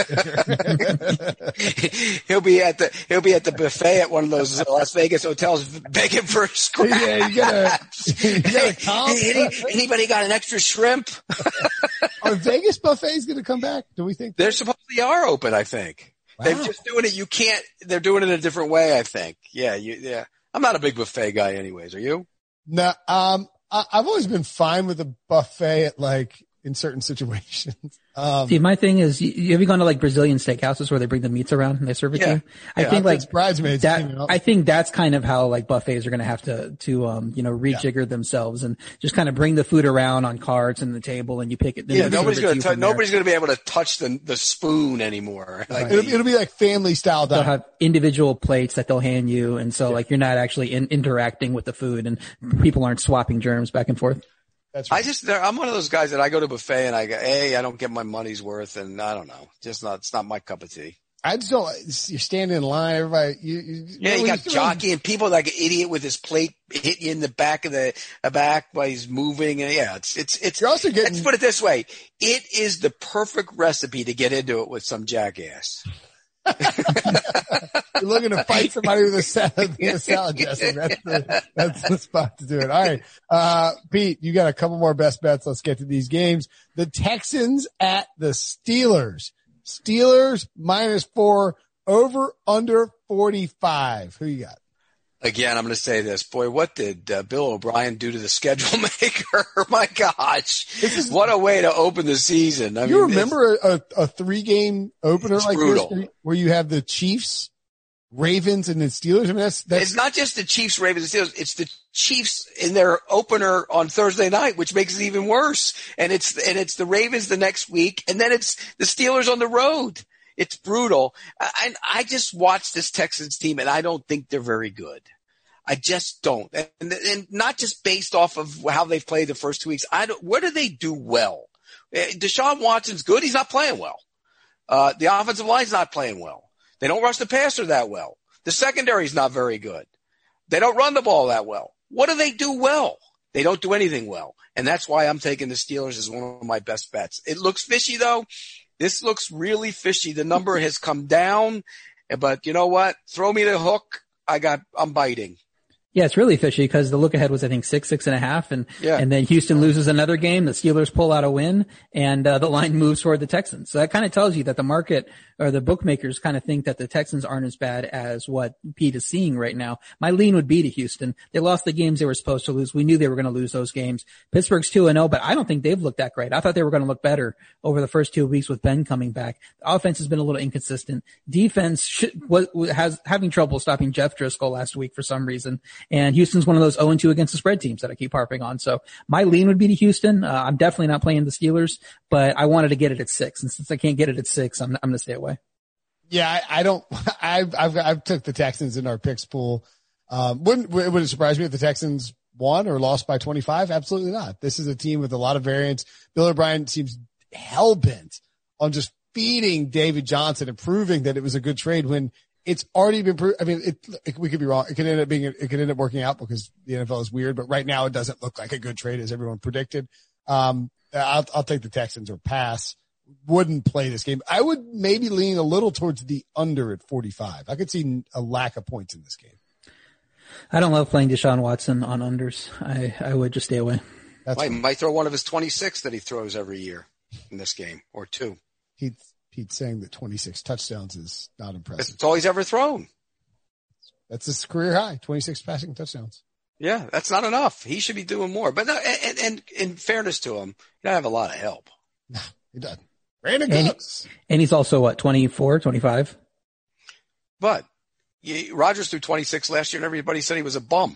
he'll be at the he'll be at the buffet at one of those Las Vegas hotels begging for a scrap. Yeah, you gotta. You gotta comp. Any, anybody got an extra shrimp? Are Vegas buffets going to come back? Do we think they're supposedly are open? I think wow. They're just doing it. You can't. They're doing it a different way. I think. Yeah. You, yeah. I'm not a big buffet guy anyways. Are you? No, um, I, I've always been fine with a buffet at like in certain situations. Um, See, my thing is, you, have you gone to like Brazilian steakhouses where they bring the meats around and they serve it yeah. to you? I yeah, think like bridesmaids. That, you know? I think that's kind of how like buffets are going to have to, to, um, you know, rejigger yeah. themselves and just kind of bring the food around on carts and the table and you pick it. Yeah, nobody's going to, nobody's going to be able to touch the, the spoon anymore. Like right. it'll, it'll be like family style dining. They'll have individual plates that they'll hand you. And so yeah. like you're not actually in, interacting with the food and people aren't swapping germs back and forth. That's right. I just, I'm one of those guys that I go to buffet and I go, hey, I don't get my money's worth, and I don't know, just not, it's not my cup of tea. I just don't. You're standing in line, everybody. You, you, yeah, you got jockey and people like an idiot with his plate hit you in the back of the, the back while he's moving, and yeah, it's it's it's. You're also getting. Let's put it this way: it is the perfect recipe to get into it with some jackass. You're looking to fight somebody with a salad, with a salad dressing. That's the, that's the spot to do it. All right. Uh, Pete, you got a couple more best bets. Let's get to these games. The Texans at the Steelers. Steelers minus four, over under forty-five. Who you got? Again, I'm going to say this. Boy, what did uh, Bill O'Brien do to the schedule maker? My gosh. This is, what a way to open the season. I you mean, remember a, a three-game opener like brutal. this where you have the Chiefs Ravens and the Steelers. I mean, that's, that's it's not just the Chiefs, Ravens, and Steelers. It's the Chiefs in their opener on Thursday night, which makes it even worse. And it's and it's the Ravens the next week, and then it's the Steelers on the road. It's brutal. I, I just watched this Texans team, and I don't think they're very good. I just don't, and, and not just based off of how they've played the first two weeks. I don't. What do they do well? Deshaun Watson's good. He's not playing well. Uh, the offensive line's not playing well. They don't rush the passer that well. The secondary's not very good. They don't run the ball that well. What do they do well? They don't do anything well. And that's why I'm taking the Steelers as one of my best bets. It looks fishy though. This looks really fishy. The number has come down, but you know what? Throw me the hook. I got, I'm biting. Yeah, it's really fishy because the look ahead was, I think, six, six and a half. And, yeah. and then Houston loses another game. The Steelers pull out a win and, uh, the line moves toward the Texans. So that kind of tells you that the market or the bookmakers kind of think that the Texans aren't as bad as what Pete is seeing right now. My lean would be to Houston. They lost the games they were supposed to lose. We knew they were going to lose those games. Pittsburgh's two and oh, but I don't think they've looked that great. I thought they were going to look better over the first two weeks with Ben coming back. The offense has been a little inconsistent. Defense should, was, has having trouble stopping Jeff Driscoll last week for some reason. And Houston's one of those oh and two against the spread teams that I keep harping on. So my lean would be to Houston. Uh, I'm definitely not playing the Steelers, but I wanted to get it at six. And since I can't get it at six, I'm, I'm going to stay away. Yeah, I, I don't, I've, I've, I've took the Texans in our picks pool. Um, wouldn't, it would surprise me if the Texans won or lost by twenty-five? Absolutely not. This is a team with a lot of variance. Bill O'Brien seems hell bent on just feeding David Johnson and proving that it was a good trade when it's already been proved. I mean, it, it, we could be wrong. It could end up being, it could end up working out because the N F L is weird, but right now it doesn't look like a good trade as everyone predicted. Um, I'll, I'll take the Texans or pass. Wouldn't play this game. I would maybe lean a little towards the under at forty-five. I could see a lack of points in this game. I don't love playing Deshaun Watson on unders. I, I would just stay away. That's might, might throw one of his twenty-six that he throws every year in this game or two. He, Pete's saying that twenty-six touchdowns is not impressive. That's all he's ever thrown. That's his career high, twenty-six passing touchdowns. Yeah, that's not enough. He should be doing more. But no, and, and in fairness to him, he doesn't have a lot of help. No, he doesn't. Brandon and, Cooks. And he's also, what, twenty-four, twenty-five? But you, Rodgers threw twenty-six last year, and everybody said he was a bum.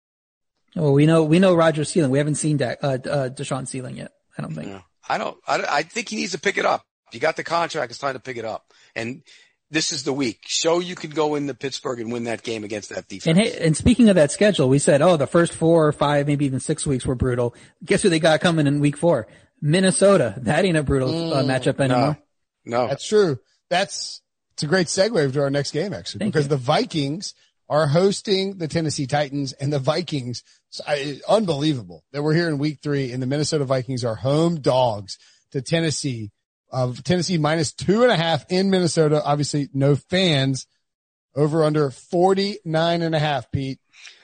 Well, we know we know Rodgers' ceiling. We haven't seen da- uh, uh, Deshaun's ceiling yet, I don't think. Yeah. I don't. I, I think he needs to pick it up. If you got the contract, it's time to pick it up. And this is the week. Show you can go into Pittsburgh and win that game against that defense. And hey, and speaking of that schedule, we said, oh, the first four or five, maybe even six weeks were brutal. Guess who they got coming in week four? Minnesota. That ain't a brutal mm, uh, matchup anymore. No, no. That's true. That's, it's a great segue to our next game, actually, Thank because you. the Vikings are hosting the Tennessee Titans, and the Vikings, I, unbelievable that we're here in week three, and the Minnesota Vikings are home dogs to Tennessee. Uh, Tennessee minus two and a half in Minnesota. Obviously, no fans. Over under forty-nine and a half, Pete.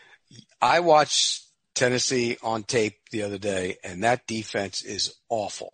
I watched Tennessee on tape the other day, and that defense is awful.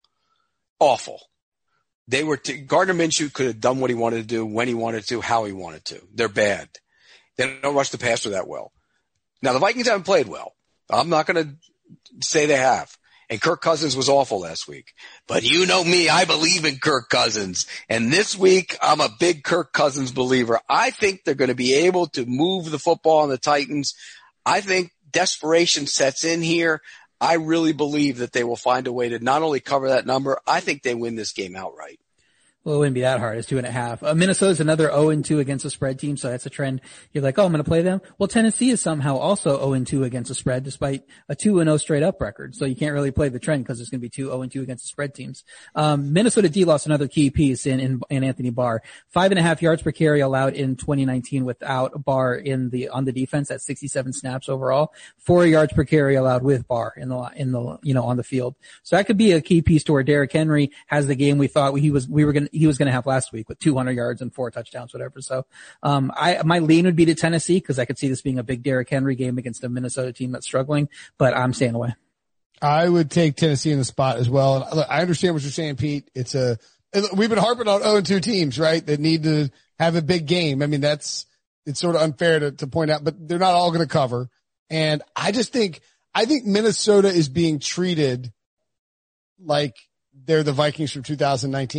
Awful. They were, t- Gardner Minshew could have done what he wanted to do, when he wanted to, how he wanted to. They're bad. They don't rush the passer that well. Now, the Vikings haven't played well. I'm not going to say they have. And Kirk Cousins was awful last week. But you know me, I believe in Kirk Cousins. And this week, I'm a big Kirk Cousins believer. I think they're going to be able to move the football on the Titans. I think desperation sets in here. I really believe that they will find a way to not only cover that number, I think they win this game outright. Well, it wouldn't be that hard. It's two and a half. Uh, Minnesota's another oh and two against the spread team, so that's a trend. You're like, oh, I'm going to play them. Well, Tennessee is somehow also oh and two against the spread, despite a two and oh straight up record. So you can't really play the trend because there's going to be two oh and two against the spread teams. Um, Minnesota D lost another key piece in, in, in Anthony Barr. Five and a half yards per carry allowed in twenty nineteen without Barr in the, on the defense at sixty-seven snaps overall. Four yards per carry allowed with Barr in the, in the, you know, on the field. So that could be a key piece to where Derrick Henry has the game we thought he was, we were going to, he was going to have last week with two hundred yards and four touchdowns, whatever. So, um, I, my lean would be to Tennessee because I could see this being a big Derrick Henry game against a Minnesota team that's struggling, but I'm staying away. I would take Tennessee in the spot as well. And look, I understand what you're saying, Pete. It's a, we've been harping on oh and two teams, right? That need to have a big game. I mean, that's, it's sort of unfair to, to point out, but they're not all going to cover. And I just think, I think Minnesota is being treated like they're the Vikings from two thousand nineteen.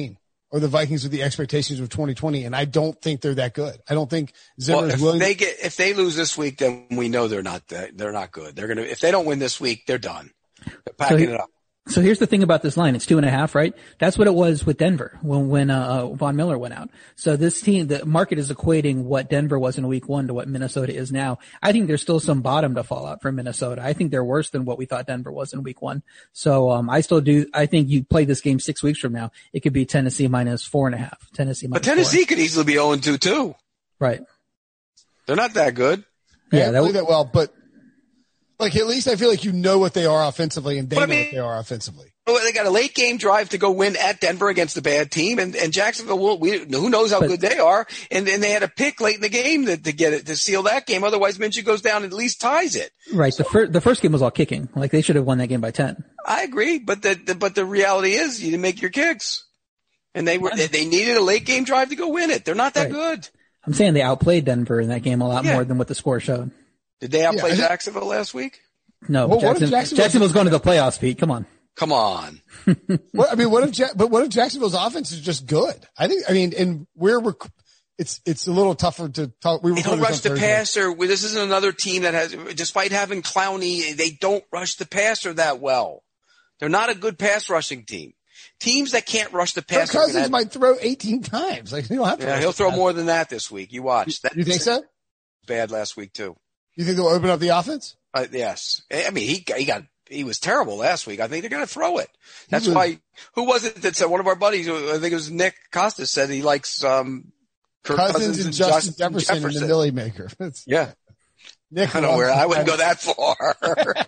are the Vikings with the expectations of twenty twenty, and I don't think they're that good. I don't think Zimmer well, is if willing. They get if they lose this week, then we know they're not that, they're not good. They're gonna if they don't win this week, they're done. They're packing so he, it up. So here's the thing about this line. It's two and a half, right? That's what it was with Denver when, when, uh, Von Miller went out. So this team, the market is equating what Denver was in week one to what Minnesota is now. I think there's still some bottom to fall out for Minnesota. I think they're worse than what we thought Denver was in week one. So, um, I still do, I think you play this game six weeks from now, it could be Tennessee minus four and a half. Tennessee minus But Tennessee four. could easily be oh and two too. Right. They're not that good. Yeah, that, that well, but like at least I feel like you know what they are offensively and they But know I mean, what they are offensively. Well, they got a late game drive to go win at Denver against a bad team, and, and Jacksonville will, we, who knows how but, good they are, and, and they had a pick late in the game to, to get it, to seal that game. Otherwise, Minshew goes down and at least ties it. Right. So, the first, the first game was all kicking. Like they should have won that game by ten. I agree, but the, the but the reality is you didn't make your kicks, and they were they, they needed a late game drive to go win it. They're not that right. good. I'm saying they outplayed Denver in that game a lot yeah. more than what the score showed. Did they outplay yeah, Jacksonville last week? No, well, Jackson, Jacksonville's, Jacksonville's going to the playoffs, Pete. Come on. Come on. What, I mean, what if, ja- but what if Jacksonville's offense is just good? I think, I mean, and we're, rec- it's, it's a little tougher to talk. We they don't rush the passer. This isn't another team that has, despite having Clowney, they don't rush the passer that well. They're not a good pass rushing team. Teams that can't rush the passer. Kirk Cousins have, might throw eighteen times. Like, you don't have to. Yeah, he'll throw more than that this week. You watch. That, you think so? Bad last week too. You think they'll open up the offense? Uh, yes. I mean, he, he got, he was terrible last week. I think they're going to throw it. That's was, why, who was it that said, one of our buddies, I think it was Nick Costas, said he likes, um, Kirk Cousins, Cousins and, and Justin Justin Jefferson, Jefferson. and the Millie Maker. Yeah. Nick, I don't know where, I wouldn't go that far.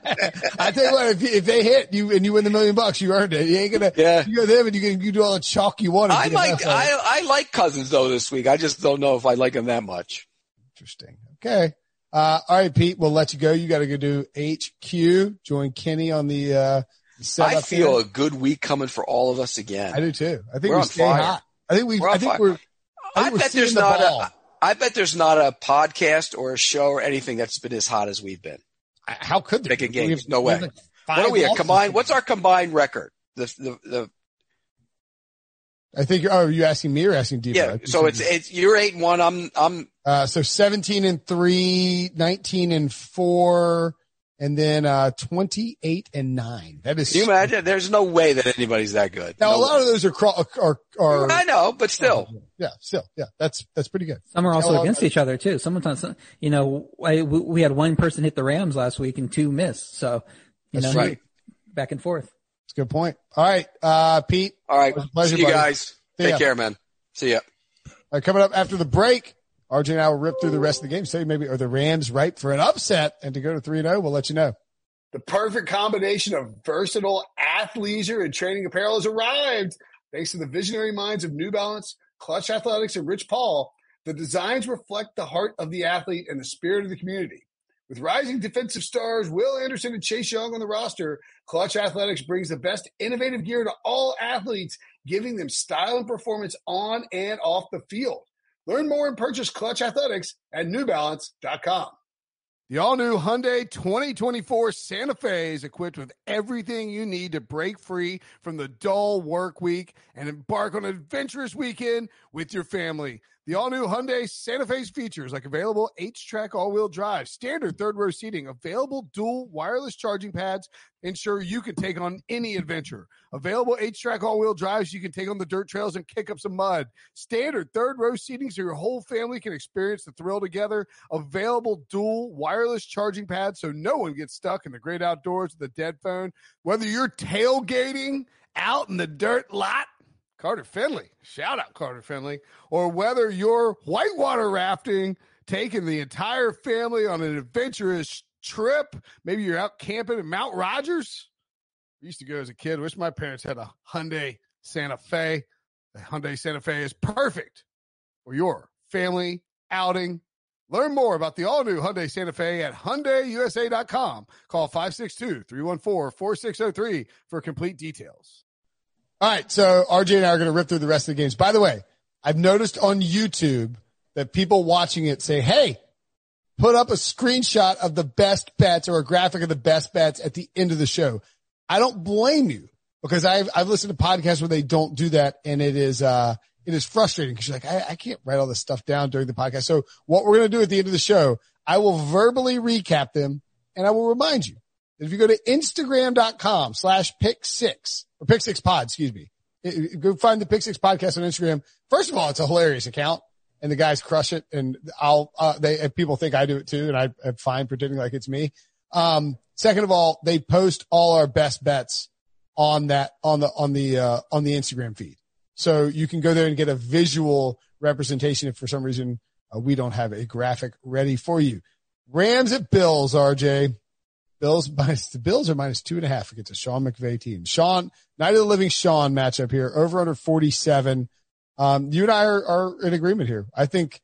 I tell you what, if, if they hit you and you win the million bucks, you earned it. You ain't gonna, yeah. you go them and you can, you do all the chalk you want. I like, I, I like Cousins though this week. I just don't know if I like him that much. Interesting. Okay. Uh, all right, Pete, we'll let you go. You got to go do H Q. Join Kenny on the, uh, I feel here. a good week coming for all of us again. I do too. I think we're we on stay fire. hot. I think we, we're I think fire. we're, I, I think bet we're there's the not ball. a, I bet there's not a podcast or a show or anything that's been as hot as we've been. How could there Picking games? Have, no way. Like what are we a combined? What's our combined record? The, the, the, I think you're, oh, are you asking me or asking Deepa? Yeah. So it's, it's, you're eight and one. I'm, I'm, uh, so seventeen and three, nineteen and four, and then, uh, twenty-eight and nine. That is, can you imagine? There's no way that anybody's that good. Now, no a lot way. of those are, are, are, I know, but still. Yeah, still. Yeah. That's, that's pretty good. Some are also against each other too. Sometimes, you know, I, we had one person hit the Rams last week and two missed. So, you that's know, right. Back and forth. That's a good point. All right. Uh, Pete. All right. Pleasure, See you buddy. guys. See Take ya. care, man. See ya. All right, coming up after the break, R J and I will rip through the rest of the game. Say maybe are the Rams ripe for an upset and to go to three and oh? We'll let you know. The perfect combination of versatile athleisure and training apparel has arrived. Thanks to the visionary minds of New Balance, Clutch Athletics, and Rich Paul, the designs reflect the heart of the athlete and the spirit of the community. With rising defensive stars Will Anderson and Chase Young on the roster, Clutch Athletics brings the best innovative gear to all athletes, giving them style and performance on and off the field. Learn more and purchase Clutch Athletics at new balance dot com. The all-new Hyundai twenty twenty-four Santa Fe is equipped with everything you need to break free from the dull work week and embark on an adventurous weekend with your family. The all-new Hyundai Santa Fe's features like available H-Track all-wheel drive, standard third-row seating, available dual wireless charging pads, ensure you can take on any adventure. Available H-Track all-wheel drives, you can take on the dirt trails and kick up some mud. Standard third-row seating so your whole family can experience the thrill together. Available dual wireless charging pads so no one gets stuck in the great outdoors with a dead phone. Whether you're tailgating out in the dirt lot, Carter Finley, shout out Carter Finley, or whether you're whitewater rafting, taking the entire family on an adventurous trip, maybe you're out camping in Mount Rogers. I used to go as a kid. Wish my parents had a Hyundai Santa Fe. The Hyundai Santa Fe is perfect for your family outing. Learn more about the all-new Hyundai Santa Fe at Hyundai U S A dot com. Call five six two, three one four, four six zero three for complete details. All right, so R J and I are going to rip through the rest of the games. By the way, I've noticed on YouTube that people watching it say, hey, put up a screenshot of the best bets or a graphic of the best bets at the end of the show. I don't blame you because I've, I've listened to podcasts where they don't do that. And it is, uh, it is frustrating because you're like, I, I can't write all this stuff down during the podcast. So what we're going to do at the end of the show, I will verbally recap them and I will remind you that if you go to Instagram.com slash pick six or pick six pod, excuse me, go find the Pick Six podcast on Instagram. First of all, it's a hilarious account and the guys crush it. And I'll, uh, they, people think I do it too. And I, I'm fine pretending like it's me. Um, second of all, they post all our best bets on that, on the, on the, uh, on the Instagram feed. So you can go there and get a visual representation if for some reason uh, we don't have a graphic ready for you. Rams at Bills, R J. Bills minus, the Bills are minus two and a half against a Sean McVay team. Sean, Night of the Living Sean matchup here, over under forty-seven. Um, you and I are, are in agreement here. I think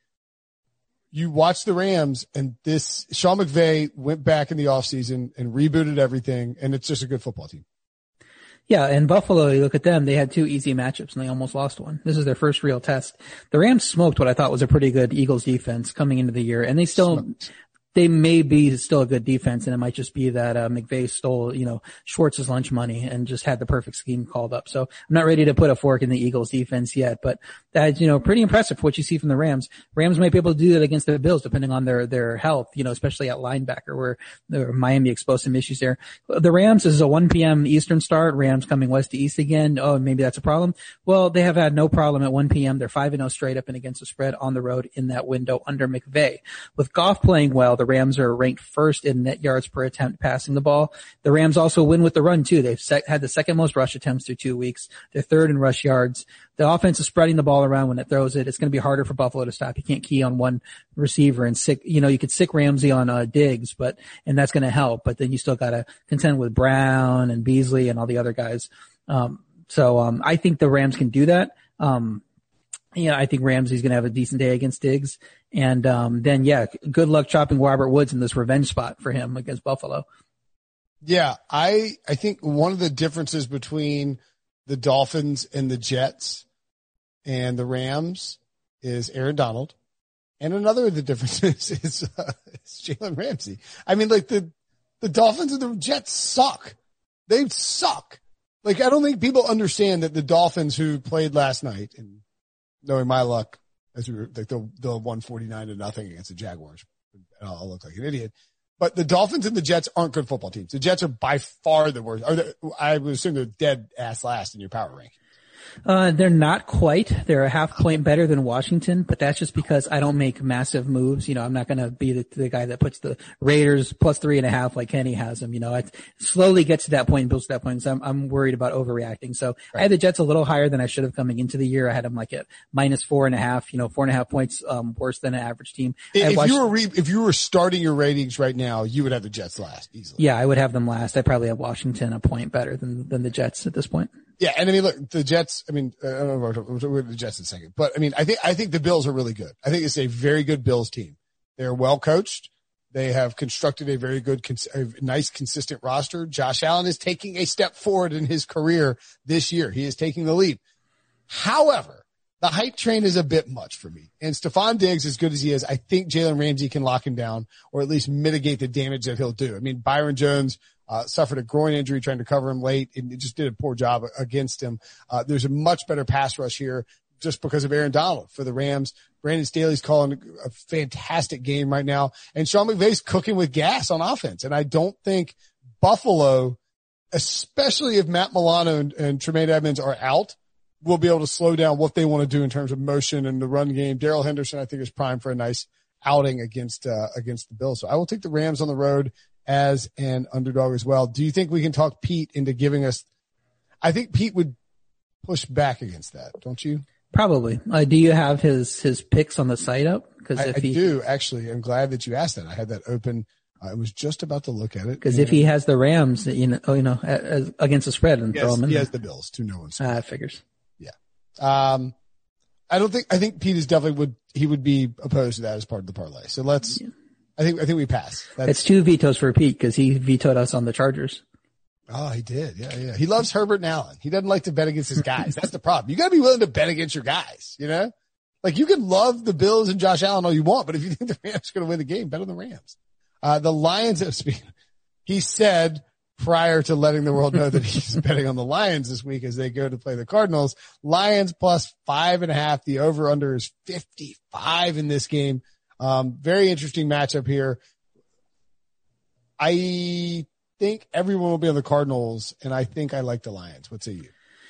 you watch the Rams and this Sean McVay went back in the offseason and rebooted everything, and it's just a good football team. Yeah, and Buffalo, you look at them, they had two easy matchups and they almost lost one. This is their first real test. The Rams smoked what I thought was a pretty good Eagles defense coming into the year, and they still smoked. They may be still a good defense, and it might just be that uh, McVay stole, you know, Schwartz's lunch money and just had the perfect scheme called up. So I'm not ready to put a fork in the Eagles defense yet, but that's, you know, pretty impressive for what you see from the Rams. Rams might be able to do that against the Bills depending on their, their health, you know, especially at linebacker where the Miami exposed some issues there. The Rams, this is a one p.m. Eastern start. Rams coming west to east again. Oh, maybe that's a problem. Well, they have had no problem at one p.m. They're five and oh straight up and against the spread on the road in that window under McVay. With Goff playing well, the Rams are ranked first in net yards per attempt passing the ball. The Rams also win with the run too. They've sec- had the second most rush attempts through two weeks. They're third in rush yards. The offense is spreading the ball around when it throws it. It's going to be harder for Buffalo to stop. You can't key on one receiver and sick, you know, you could sick Ramsey on uh, Diggs, but, and that's going to help, but then you still got to contend with Brown and Beasley and all the other guys. Um, so, um, I think the Rams can do that. Um, Yeah, I think Ramsey's going to have a decent day against Diggs. And um then, yeah, good luck chopping Robert Woods in this revenge spot for him against Buffalo. Yeah, I I think one of the differences between the Dolphins and the Jets and the Rams is Aaron Donald. And another of the differences is, uh, is Jalen Ramsey. I mean, like the the Dolphins and the Jets suck. They suck. Like, I don't think people understand that the Dolphins who played last night, and knowing my luck, as we were, like they'll, they'll won forty-nine to nothing against the Jaguars. I'll, I'll look like an idiot. But the Dolphins and the Jets aren't good football teams. The Jets are by far the worst. Or the, I would assume they're dead ass last in your power ranking. Uh, they're not quite. They're a half point better than Washington, but that's just because I don't make massive moves. You know, I'm not going to be the, the guy that puts the Raiders plus three and a half like Kenny has them. You know, it slowly gets to that point, builds to that point. So I'm, I'm worried about overreacting. So right. I had the Jets a little higher than I should have coming into the year. I had them like at minus four and a half, you know, four and a half points, um, worse than an average team. If watched, you were, re- if you were starting your ratings right now, you would have the Jets last easily. Yeah, I would have them last. I probably have Washington a point better than, than the Jets at this point. Yeah, and I mean, look, the Jets, I mean, uh, I don't know, we'll talk about the Jets in a second, but I mean, I think, I think the Bills are really good. I think it's a very good Bills team. They're well coached. They have constructed a very good, a nice, consistent roster. Josh Allen is taking a step forward in his career this year. He is taking the leap. However, the hype train is a bit much for me. And Stephon Diggs, as good as he is, I think Jalen Ramsey can lock him down or at least mitigate the damage that he'll do. I mean, Byron Jones, Uh, suffered a groin injury trying to cover him late and it just did a poor job against him. Uh, there's a much better pass rush here just because of Aaron Donald for the Rams. Brandon Staley's calling a fantastic game right now and Sean McVay's cooking with gas on offense. And I don't think Buffalo, especially if Matt Milano and, and Tremaine Edmonds are out, will be able to slow down what they want to do in terms of motion and the run game. Darrell Henderson, I think, is primed for a nice outing against, uh, against the Bills. So I will take the Rams on the road as an underdog as well. Do you think we can talk Pete into giving us, I think Pete would push back against that, don't you? Probably. Uh, do you have his, his picks on the site up? Cause I, if I he, do actually. I'm glad that you asked that. I had that open. I was just about to look at it. Cause if he has the Rams, you know, you know, as, against the spread and yes, throw them in. He has the Bills to no one's. Ah, uh, figures. Yeah. Um, I don't think, I think Pete is definitely would, he would be opposed to that as part of the parlay. So let's, yeah. I think, I think we pass. That's, it's two vetoes for Pete because he vetoed us on the Chargers. Oh, he did. Yeah, yeah. He loves Herbert and Allen. He doesn't like to bet against his guys. That's the problem. You got to be willing to bet against your guys, you know? Like you can love the Bills and Josh Allen all you want, but if you think the Rams are going to win the game, bet on the Rams. Uh, the Lions have speaking. He said prior to letting the world know that he's betting on the Lions this week as they go to play the Cardinals. Lions plus five and a half. The over under is fifty-five in this game. Um, very interesting matchup here. I think everyone will be on the Cardinals, and I think I like the Lions. What say you?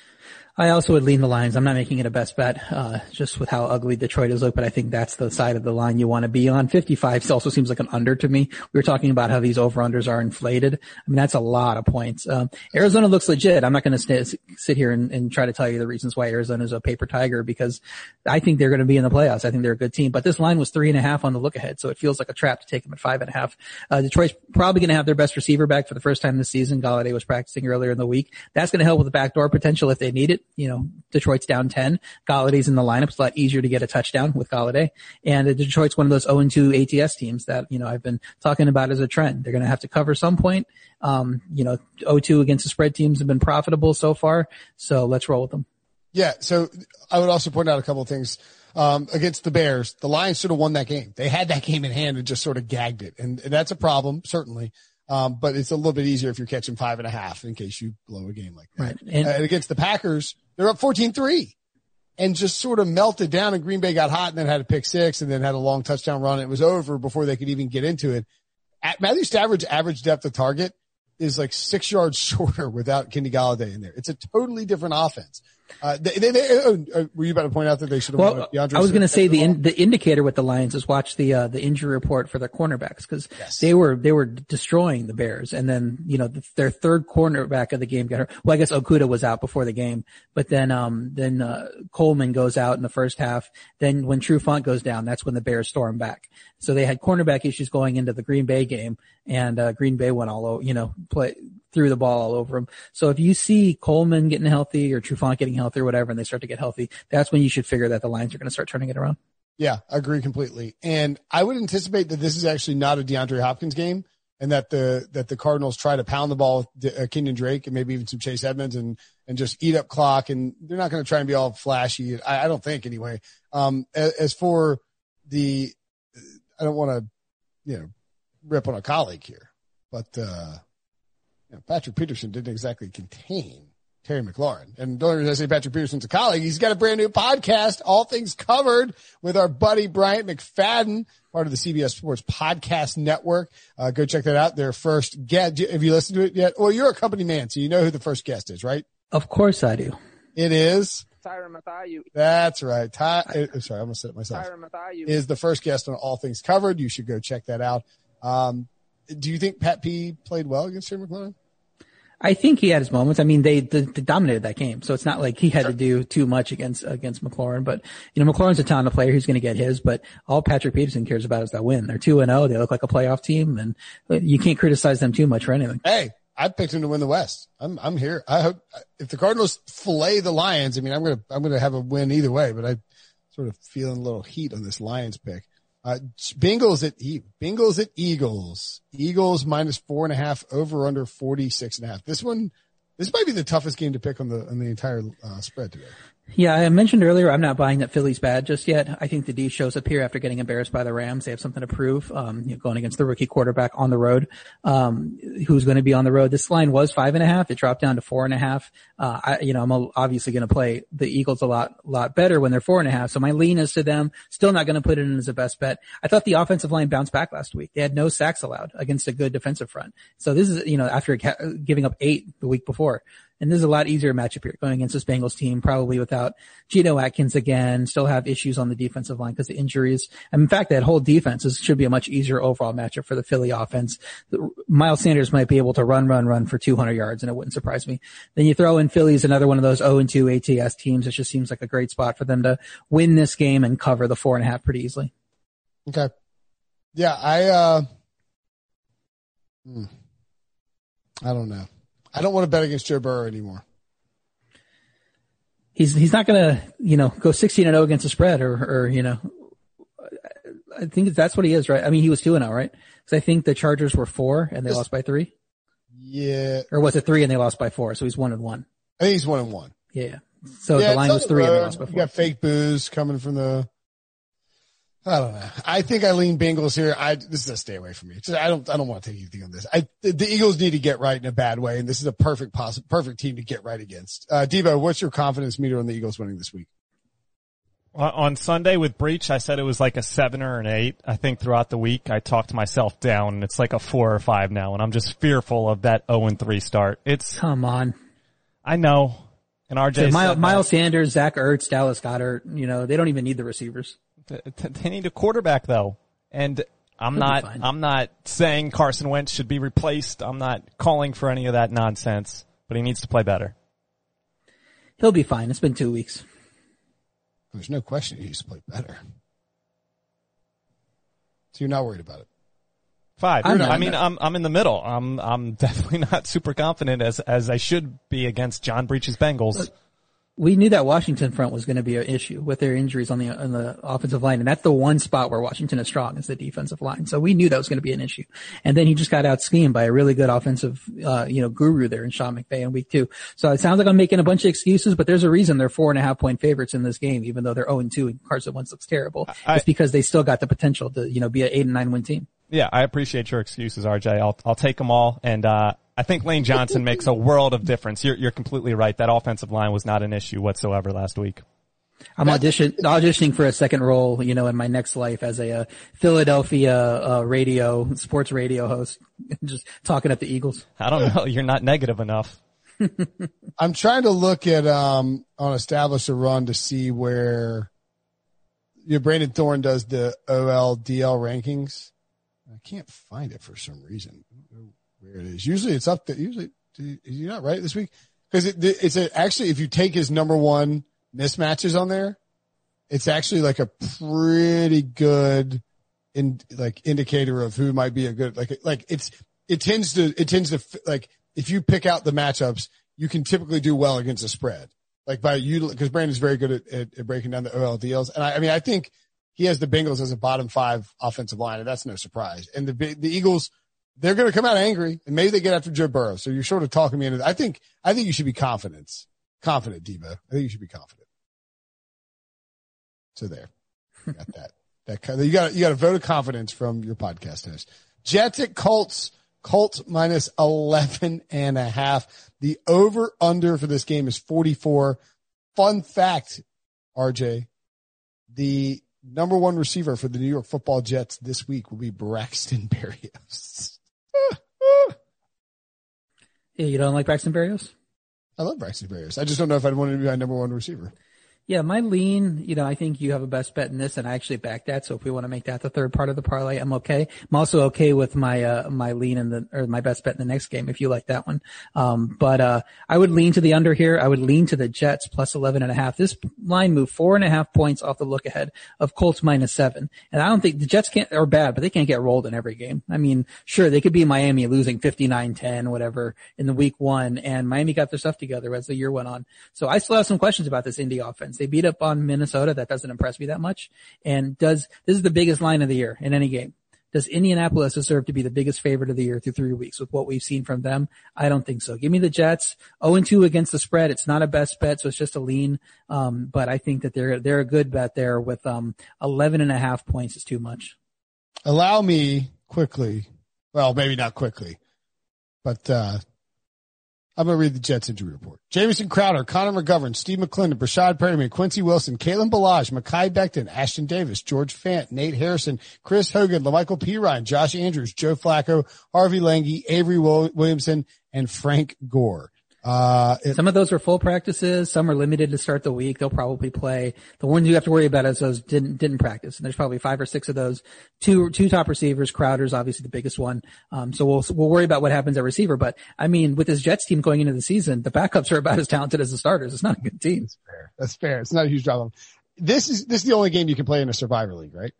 I also would lean the Lions. I'm not making it a best bet, uh, just with how ugly Detroit is look, but I think that's the side of the line you want to be on. fifty-five also seems like an under to me. We were talking about how these over-unders are inflated. I mean, that's a lot of points. Um, Arizona looks legit. I'm not going to sit here and, and try to tell you the reasons why Arizona is a paper tiger, because I think they're going to be in the playoffs. I think they're a good team, but this line was three and a half on the look ahead, so it feels like a trap to take them at five and a half. Uh, Detroit's probably going to have their best receiver back for the first time this season. Golladay was practicing earlier in the week. That's going to help with the backdoor potential if they need it. You know, Detroit's down ten. Galladay's in the lineup. It's a lot easier to get a touchdown with Golladay. And uh, Detroit's one of those oh and two A T S teams that, you know, I've been talking about as a trend. They're going to have to cover some point. Um, you know, oh two against the spread teams have been profitable so far. So let's roll with them. Yeah. So I would also point out a couple of things. Um, against the Bears, the Lions should have won that game. They had that game in hand and just sort of gagged it. And, and that's a problem, certainly. Um, but it's a little bit easier if you're catching five and a half in case you blow a game like that. Right. And, uh, and against the Packers, they're up fourteen three and just sort of melted down, and Green Bay got hot and then had a pick six and then had a long touchdown run. It was over before they could even get into it. At Matthew Stafford's average depth of target is like six yards shorter without Kenny Golladay in there. It's a totally different offense. Uh, they, they, they, uh, were you about to point out that they should have well, won DeAndre I was going to say the in, in, the indicator with the Lions is watch the uh, the injury report for their cornerbacks, because yes. they were they were destroying the Bears, and then you know the, their third cornerback of the game got hurt. Well, I guess Okuda was out before the game, but then um then uh, Coleman goes out in the first half. Then when Trufant goes down, that's when the Bears storm back. So they had cornerback issues going into the Green Bay game, and uh, Green Bay went all over, you know, play threw the ball all over them. So if you see Coleman getting healthy or Trufant getting healthy or whatever, and they start to get healthy, that's when you should figure that the Lions are going to start turning it around. Yeah, I agree completely. And I would anticipate that this is actually not a DeAndre Hopkins game, and that the that the Cardinals try to pound the ball with uh, Kenyon Drake and maybe even some Chase Edmonds and and just eat up clock. And they're not going to try and be all flashy. I, I don't think anyway. Um, as, as for the, I don't want to, you know, rip on a colleague here, but uh, you know, Patrick Peterson didn't exactly contain Terry McLaurin. And the only reason I say Patrick Peterson's a colleague, he's got a brand new podcast, All Things Covered, with our buddy Bryant McFadden, part of the C B S Sports Podcast Network. Uh, go check that out. Their first guest. Have you listened to it yet? Well, you're a company man, so you know who the first guest is, right? Of course I do. It is Tyrann Mathieu. That's right. Ty, uh, sorry, I'm going to say it myself. Tyrann Mathieu is the first guest on All Things Covered. You should go check that out. Um, do you think Pat P played well against Terry McLaurin? I think he had his moments. I mean, they, they, they dominated that game, so it's not like he had sure. to do too much against against McLaurin. But you know, McLaurin's a talented player; he's going to get his. But all Patrick Peterson cares about is that win. They're two and zero. They look like a playoff team, and you can't criticize them too much for anything. Hey, I picked him to win the West. I'm I'm here. I hope if the Cardinals fillet the Lions, I mean, I'm gonna I'm gonna have a win either way. But I sort of feeling a little heat on this Lions pick. Uh, Bengals at Bengals at Eagles. Eagles minus four and a half, over under forty-six and a half. This one, this might be the toughest game to pick on the on the entire uh, spread today. Yeah, I mentioned earlier I'm not buying that Philly's bad just yet. I think the D shows up here after getting embarrassed by the Rams. They have something to prove, um, you know, going against the rookie quarterback on the road, um, who's going to be on the road. This line was five and a half. It dropped down to four and a half. Uh, I, you know, I'm obviously going to play the Eagles a lot, lot better when they're four and a half. So my lean is to them. Still not going to put it in as a best bet. I thought the offensive line bounced back last week. They had no sacks allowed against a good defensive front. So this is, you know, after giving up eight the week before. And this is a lot easier matchup here going against this Bengals team, probably without Geno Atkins again, still have issues on the defensive line because of injuries. And in fact, that whole defense is, should be a much easier overall matchup for the Philly offense. Miles Sanders might be able to run, run, run for two hundred yards, and it wouldn't surprise me. Then you throw in Philly's another one of those oh and two A T S teams. It just seems like a great spot for them to win this game and cover the four and a half pretty easily. Okay. Yeah, I, uh, hmm, I don't know. I don't want to bet against Joe Burrow anymore. He's he's not going to, you know, go sixteen and oh against the spread or, or, you know, I think that's what he is, right? I mean, he was two and oh, right? Because I think the Chargers were four and they Just, lost by three. Yeah. Or was it three and they lost by four? So he's one and one. I think he's one and one. Yeah. So yeah, the line was three and they lost by four. You got fake booze coming from the, I don't know. I think I lean Bengals here. I this is a stay away from me. Just, I don't. I don't want to take anything on this. I the, the Eagles need to get right in a bad way, and this is a perfect poss- perfect team to get right against. Uh, Devo, what's your confidence meter on the Eagles winning this week? On Sunday with Breach, I said it was like a seven or an eight. I think throughout the week, I talked myself down, and it's like a four or five now, and I'm just fearful of that oh and three start. It's come on. I know. And R J so Miles, said Miles Sanders, Zach Ertz, Dallas Goedert, you know, they don't even need the receivers. They need a quarterback though. And I'm He'll not, I'm not saying Carson Wentz should be replaced. I'm not calling for any of that nonsense, but he needs to play better. He'll be fine. It's been two weeks. There's no question he needs to play better. So you're not worried about it? Five. I'm not, I mean, I'm, I'm in the middle. I'm, I'm definitely not super confident as, as I should be against John Breach's Bengals. Look, we knew that Washington front was going to be an issue with their injuries on the on the offensive line, and that's the one spot where Washington is strong is the defensive line. So we knew that was going to be an issue. And then he just got out schemed by a really good offensive, uh, you know, guru there in Sean McVay in week two. So it sounds like I'm making a bunch of excuses, but there's a reason they're four and a half point favorites in this game, even though they're oh and two and Carson Wentz looks terrible. I, it's because they still got the potential to, you know, be an eight and nine win team. Yeah, I appreciate your excuses, R J. I'll, I'll take them all. And, uh, I think Lane Johnson makes a world of difference. You're, you're completely right. That offensive line was not an issue whatsoever last week. I'm audition, auditioning for a second role, you know, in my next life as a, uh, Philadelphia, uh, radio, sports radio host, just talking at the Eagles. I don't know. You're not negative enough. I'm trying to look at, um, on Establish a Run to see where, you know, Brandon Thorne does the O L D L rankings. I can't find it for some reason. I don't know where it is. Usually it's up there. Usually, is he not right this week? Because it, it's a, actually, if you take his number one mismatches on there, it's actually like a pretty good in like indicator of who might be a good, like, like it's, it tends to, it tends to, like, if you pick out the matchups, you can typically do well against a spread. Like by you, because Brandon's very good at, at, at breaking down the O L D Ls. And I, I mean, I think he has the Bengals as a bottom five offensive line, and that's no surprise. And the the Eagles, they're going to come out angry, and maybe they get after Joe Burrow. So you're sort of talking me into that. I think, I think you should be confident, confident, Devo. I think you should be confident. So there, you got that. That you got you got a vote of confidence from your podcast host. Jets at Colts. Colts minus eleven and a half. The over under for this game is forty-four. Fun fact, R J, the number one receiver for the New York Football Jets this week will be Braxton Berrios. Yeah, you don't like Braxton Berrios? I love Braxton Berrios. I just don't know if I'd want to be my number one receiver. Yeah, my lean, you know, I think you have a best bet in this, and I actually back that. So if we want to make that the third part of the parlay, I'm okay. I'm also okay with my, uh, my lean in the, or my best bet in the next game if you like that one. Um, but, uh, I would lean to the under here. I would lean to the Jets plus eleven and a half. This line moved four and a half points off the look ahead of Colts minus seven. And I don't think the Jets can't, are bad, but they can't get rolled in every game. I mean, sure, they could be Miami losing fifty-nine ten, whatever, in the week one, and Miami got their stuff together as the year went on. So I still have some questions about this Indy offense. They beat up on Minnesota. That doesn't impress me that much. And does, this is the biggest line of the year in any game. Does Indianapolis deserve to be the biggest favorite of the year through three weeks with what we've seen from them? I don't think so. Give me the Jets. oh and two against the spread. It's not a best bet, so it's just a lean. Um, but I think that they're, they're a good bet there with, um, eleven and a half points is too much. Allow me quickly. Well, maybe not quickly, but, uh, I'm going to read the Jets injury report. Jamison Crowder, Connor McGovern, Steve McClendon, Brashad Perryman, Quincy Wilson, Kalen Ballage, Mekhi Becton, Ashton Davis, George Fant, Nate Harrison, Chris Hogan, LaMichael Pirine, Josh Andrews, Joe Flacco, Harvey Lange, Avery Williamson, and Frank Gore. Uh, it, some of those are full practices. Some are limited to start the week. They'll probably play. The ones you have to worry about is those didn't, didn't practice. And there's probably five or six of those. Two, two top receivers. Crowder's obviously the biggest one. Um, so we'll, we'll worry about what happens at receiver. But I mean, with this Jets team going into the season, the backups are about as talented as the starters. It's not a good team. That's fair. That's fair. It's not a huge problem. This is, this is the only game you can play in a Survivor League, right?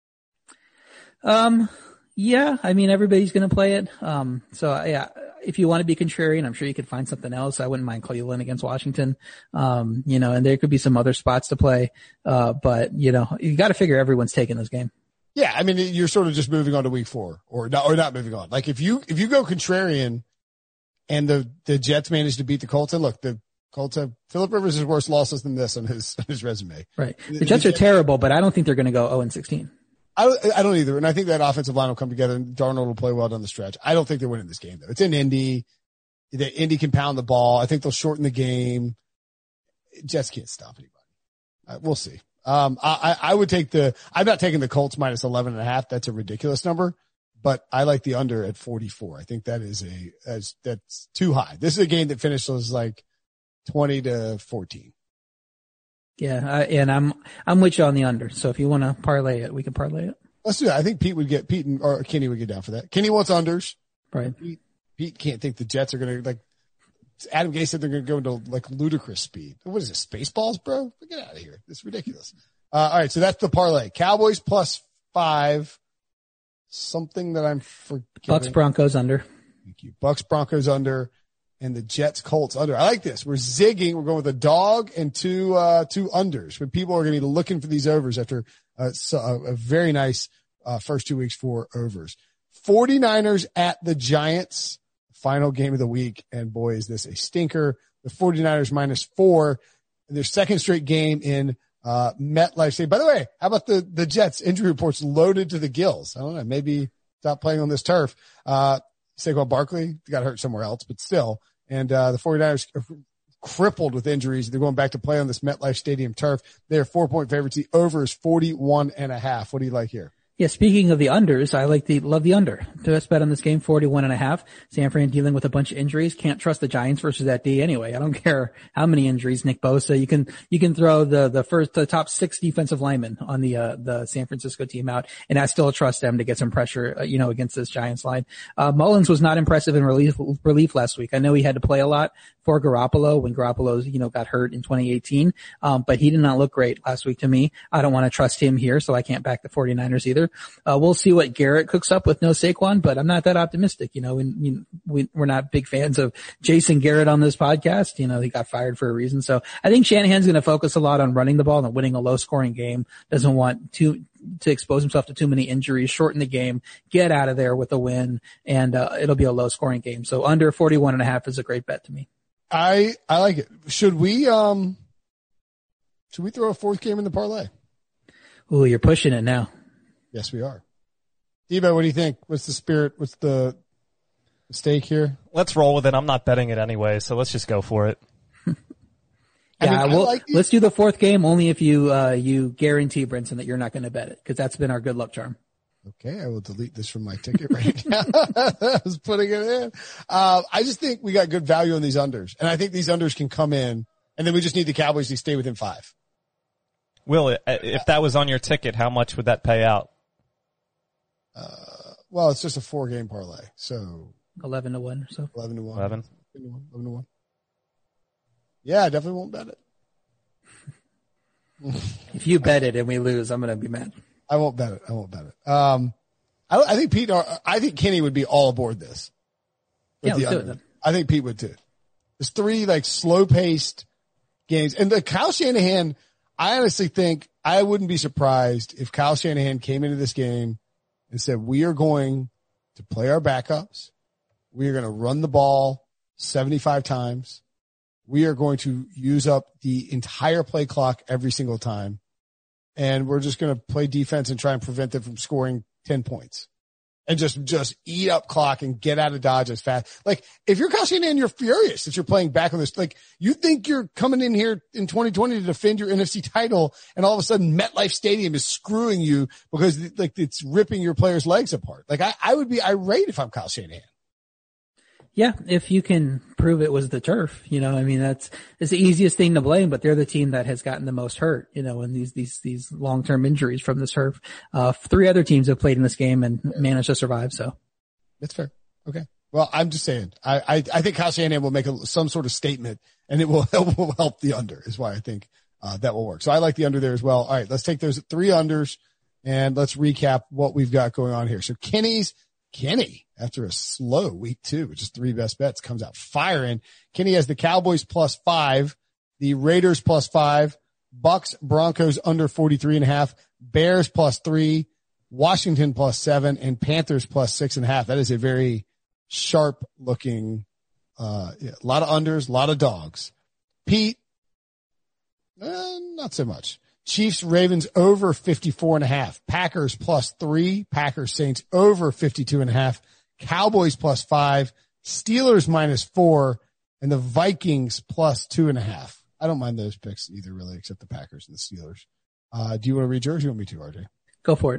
Um, yeah. I mean, everybody's going to play it. Um, so yeah. If you want to be contrarian, I'm sure you could find something else. I wouldn't mind Cleveland against Washington. Um, you know, and there could be some other spots to play. Uh, but you know, you got to figure everyone's taking this game. Yeah. I mean, you're sort of just moving on to week four or not, or not moving on. Like if you, if you go contrarian and the, the Jets manage to beat the Colts, and look, the Colts have Phillip Rivers has worse losses than this on his on his resume. Right. The Jets are terrible, but I don't think they're going to go oh and sixteen. I I don't either, and I think that offensive line will come together, and Darnold will play well down the stretch. I don't think they're winning this game though. It's in Indy. The Indy can pound the ball. I think they'll shorten the game. Jets can't stop anybody. Uh, we'll see. Um, I, I would take the, I'm not taking the Colts minus eleven and a half. That's a ridiculous number, but I like the under at forty-four. I think that is a, that's, that's too high. This is a game that finishes like twenty to fourteen. Yeah. I, and I'm, I'm with you on the under. So if you want to parlay it, we can parlay it. Let's do that. I think Pete would get, Pete and, or Kenny would get down for that. Kenny wants unders. Right. Pete, Pete can't think the Jets are going to like, Adam Gase said they're going to go into like ludicrous speed. What is this? Spaceballs, bro? Get out of here. It's ridiculous. Uh, all right. So that's the parlay. Cowboys plus five. Something that I'm forgetting. Bucks Broncos under. Thank you. Bucks Broncos under and the Jets Colts under. I like this. We're zigging. We're going with a dog and two, uh, two unders when people are going to be looking for these overs after uh, so, uh, a very nice, uh, first two weeks for overs. 49ers at the Giants. Final game of the week, and boy, is this a stinker. The 49ers minus four in their second straight game in uh MetLife Stadium. By the way, how about the, the Jets injury reports loaded to the gills? I don't know, maybe stop playing on this turf. Uh, Saquon Barkley got hurt somewhere else, but still. And uh the 49ers are crippled with injuries. They're going back to play on this MetLife Stadium turf. They're four-point favorites. The over is forty-one and a half. What do you like here? Yeah, speaking of the unders, I like the, love the under. The best bet on this game, forty-one and a half. San Fran dealing with a bunch of injuries. Can't trust the Giants versus that D anyway. I don't care how many injuries. Nick Bosa, you can, you can throw the, the first, the top six defensive linemen on the, uh, the San Francisco team out, and I still trust them to get some pressure, uh, you know, against this Giants line. Uh, Mullins was not impressive in relief, relief last week. I know he had to play a lot for Garoppolo when Garoppolo, you know, got hurt in twenty eighteen. Um, but he did not look great last week to me. I don't want to trust him here, so I can't back the 49ers either. Uh, we'll see what Garrett cooks up with no Saquon, but I'm not that optimistic. You know, we, we, we're not big fans of Jason Garrett on this podcast. You know, he got fired for a reason. So I think Shanahan's going to focus a lot on running the ball and winning a low scoring game. Doesn't want to, to expose himself to too many injuries, shorten the game, get out of there with a win, and, uh, it'll be a low scoring game. So under forty-one and a half is a great bet to me. I, I like it. Should we, um, should we throw a fourth game in the parlay? Ooh, you're pushing it now. Yes, we are. Devo, what do you think? What's the spirit? What's the stake here? Let's roll with it. I'm not betting it anyway, so let's just go for it. Yeah, I mean, well, like let's do the fourth game only if you, uh, you guarantee, Brinson, that you're not going to bet it, because that's been our good luck charm. Okay, I will delete this from my ticket right now. I was putting it in. Uh, I just think we got good value on these unders, and I think these unders can come in, and then we just need the Cowboys to stay within five. Will, if that was on your ticket, how much would that pay out? Uh, well, it's just a four game parlay, so eleven to one or so. eleven to one. eleven. eleven to one. Yeah, I definitely won't bet it. If you bet it and we lose, I'm going to be mad. I won't bet it. I won't bet it. Um, I, I think Pete, I think Kenny would be all aboard this. Yeah, let's do it then. I think Pete would too. There's three like slow paced games, and the Kyle Shanahan, I honestly think I wouldn't be surprised if Kyle Shanahan came into this game and said, we are going to play our backups. We are going to run the ball seventy-five times. We are going to use up the entire play clock every single time. And we're just going to play defense and try and prevent them from scoring ten points and just, just eat up clock and get out of Dodge as fast. Like if you're Kyle Shanahan, you're furious that you're playing back on this. Like you think you're coming in here in twenty twenty to defend your N F C title, and all of a sudden MetLife Stadium is screwing you because like it's ripping your players' legs apart. Like I, I would be irate if I'm Kyle Shanahan. Yeah, if you can prove it was the turf, you know, I mean, that's, it's the easiest thing to blame, but they're the team that has gotten the most hurt, you know, in these, these, these long-term injuries from the turf. Uh, three other teams have played in this game and managed to survive, so. That's fair. Okay. Well, I'm just saying, I, I, I think Kyle Shanahan will make a, some sort of statement, and it will, it will help the under is why I think, uh, that will work. So I like the under there as well. All right. Let's take those three unders and let's recap what we've got going on here. So Kenny's, Kenny, after a slow week two, which is three best bets, comes out firing. Kenny has the Cowboys plus five, the Raiders plus five, Bucks, Broncos under forty-three and a half, Bears plus three, Washington plus seven, and Panthers plus six and a half. That is a very sharp looking, uh, yeah, a lot of unders, a lot of dogs. Pete, uh, not so much. Chiefs, Ravens over fifty-four and a half. Packers plus three. Packers, Saints over fifty-two and a half. Cowboys plus five. Steelers minus four. And the Vikings plus two and a half. I don't mind those picks either, really, except the Packers and the Steelers. Uh, do you want to read yours? Or you want me to, R J? Go for it.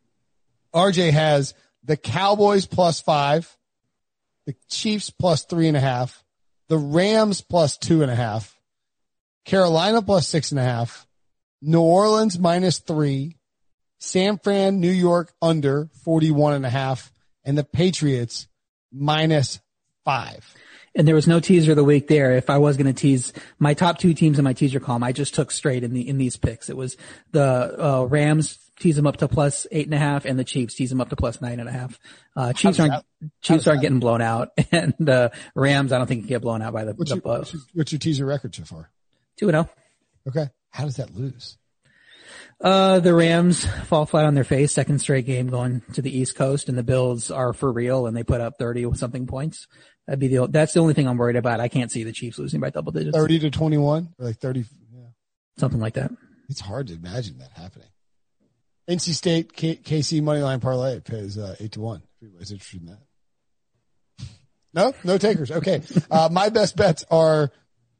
R J has the Cowboys plus five, the Chiefs plus three and a half, the Rams plus two and a half, Carolina plus six and a half, New Orleans minus three, San Fran, New York under forty-one and a half, and the Patriots minus five. And there was no teaser of the week there. If I was going to tease my top two teams in my teaser column, I just took straight in the in these picks. It was the uh, Rams tease them up to plus eight and a half, and the Chiefs tease them up to plus nine and a half. Uh, Chiefs aren't that, Chiefs aren't that? getting blown out, and the Rams I don't think can get blown out by the. What's, the your, what's, your, what's your teaser record so far? Two and zero. Okay, how does that lose? Uh, the Rams fall flat on their face, second straight game going to the East Coast, and the Bills are for real, and they put up thirty something points. That'd be the, that's the only thing I'm worried about. I can't see the Chiefs losing by double digits. thirty to twenty-one, or like thirty. Yeah. Something like that. It's hard to imagine that happening. N C State K- KC moneyline parlay pays uh, eight to one. If anybody's interested in that. No, no takers. Okay. Uh, my best bets are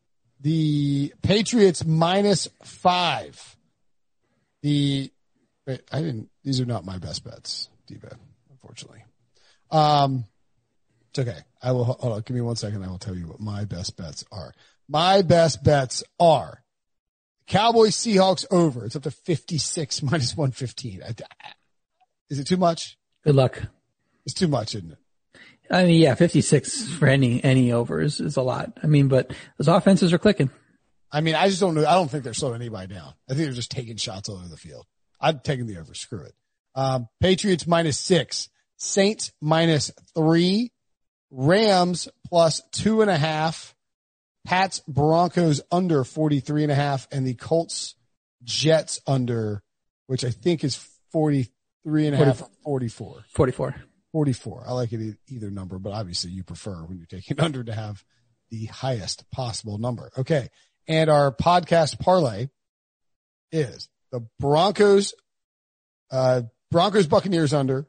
the Patriots minus five. The, wait, I didn't, these are not my best bets, D-Bet, unfortunately. Um, it's okay. I will, hold on, give me one second. I will tell you what my best bets are. My best bets are Cowboys Seahawks over. It's up to fifty-six minus one fifteen. Is it too much? Good luck. It's too much, isn't it? I mean, yeah, fifty-six for any, any overs is a lot. I mean, but those offenses are clicking. I mean, I just don't know. I don't think they're slowing anybody down. I think they're just taking shots all over the field. I'd taken the over. Screw it. Um, Patriots minus six, Saints minus three, Rams plus two and a half, Pats Broncos under forty-three and a half, and the Colts Jets under, which I think is forty-three and a half, forty-four. forty-four. forty-four. I like it either number, but obviously you prefer when you're taking under to have the highest possible number. Okay. And our podcast parlay is the Broncos, uh, Broncos Buccaneers under,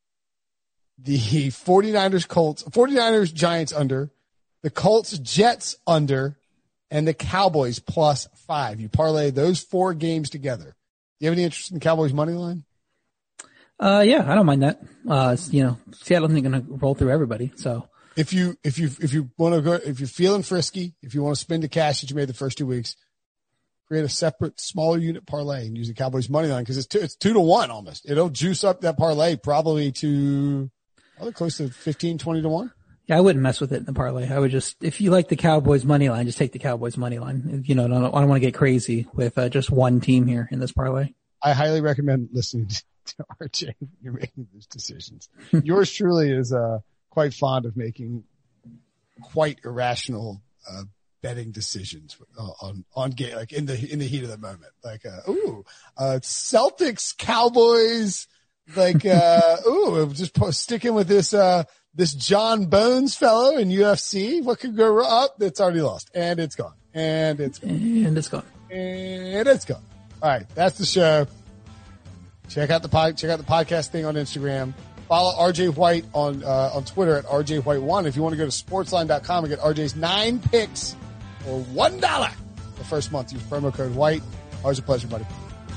the 49ers Colts, 49ers Giants under, the Colts Jets under, and the Cowboys plus five. You parlay those four games together. Do you have any interest in the Cowboys money line? Uh, yeah, I don't mind that. Uh, you know, Seattle's not going to roll through everybody. So if you, if you, if you want to go, if you're feeling frisky, if you want to spend the cash that you made the first two weeks, create a separate smaller unit parlay and use the Cowboys money line because it's two, it's two to one almost. It'll juice up that parlay probably to probably close to fifteen, twenty to one. Yeah, I wouldn't mess with it in the parlay. I would just, if you like the Cowboys money line, just take the Cowboys money line. You know, I don't, I don't want to get crazy with uh, just one team here in this parlay. I highly recommend listening to R J when you're making those decisions. Yours truly is uh, quite fond of making quite irrational uh, betting decisions uh, on on game, like in the in the heat of the moment. Like, uh, ooh, uh, Celtics, Cowboys, like, uh, ooh, just post, sticking with this. Uh, This John Bones fellow in U F C, what could go up? It's already lost. And it's gone. And it's gone. And it's gone. And it's gone. All right. That's the show. Check out the pod, check out the podcast thing on Instagram. Follow R J White on, uh, on Twitter at R J White one. If you want to go to sportsline dot com and get R J's nine picks for one dollar the first month, use promo code White. Always a pleasure, buddy.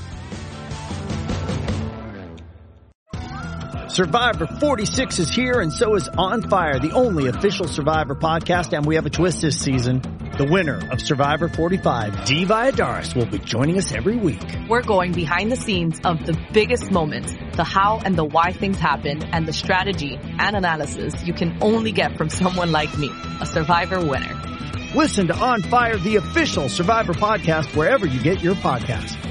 Survivor forty-six is here, and so is On Fire, the only official Survivor podcast, and we have a twist this season. The winner of Survivor forty-five, Dee Valladares, will be joining us every week. We're going behind the scenes of the biggest moments, the how and the why things happen, and the strategy and analysis you can only get from someone like me, a Survivor winner. Listen to On Fire, the official Survivor podcast, wherever you get your podcasts.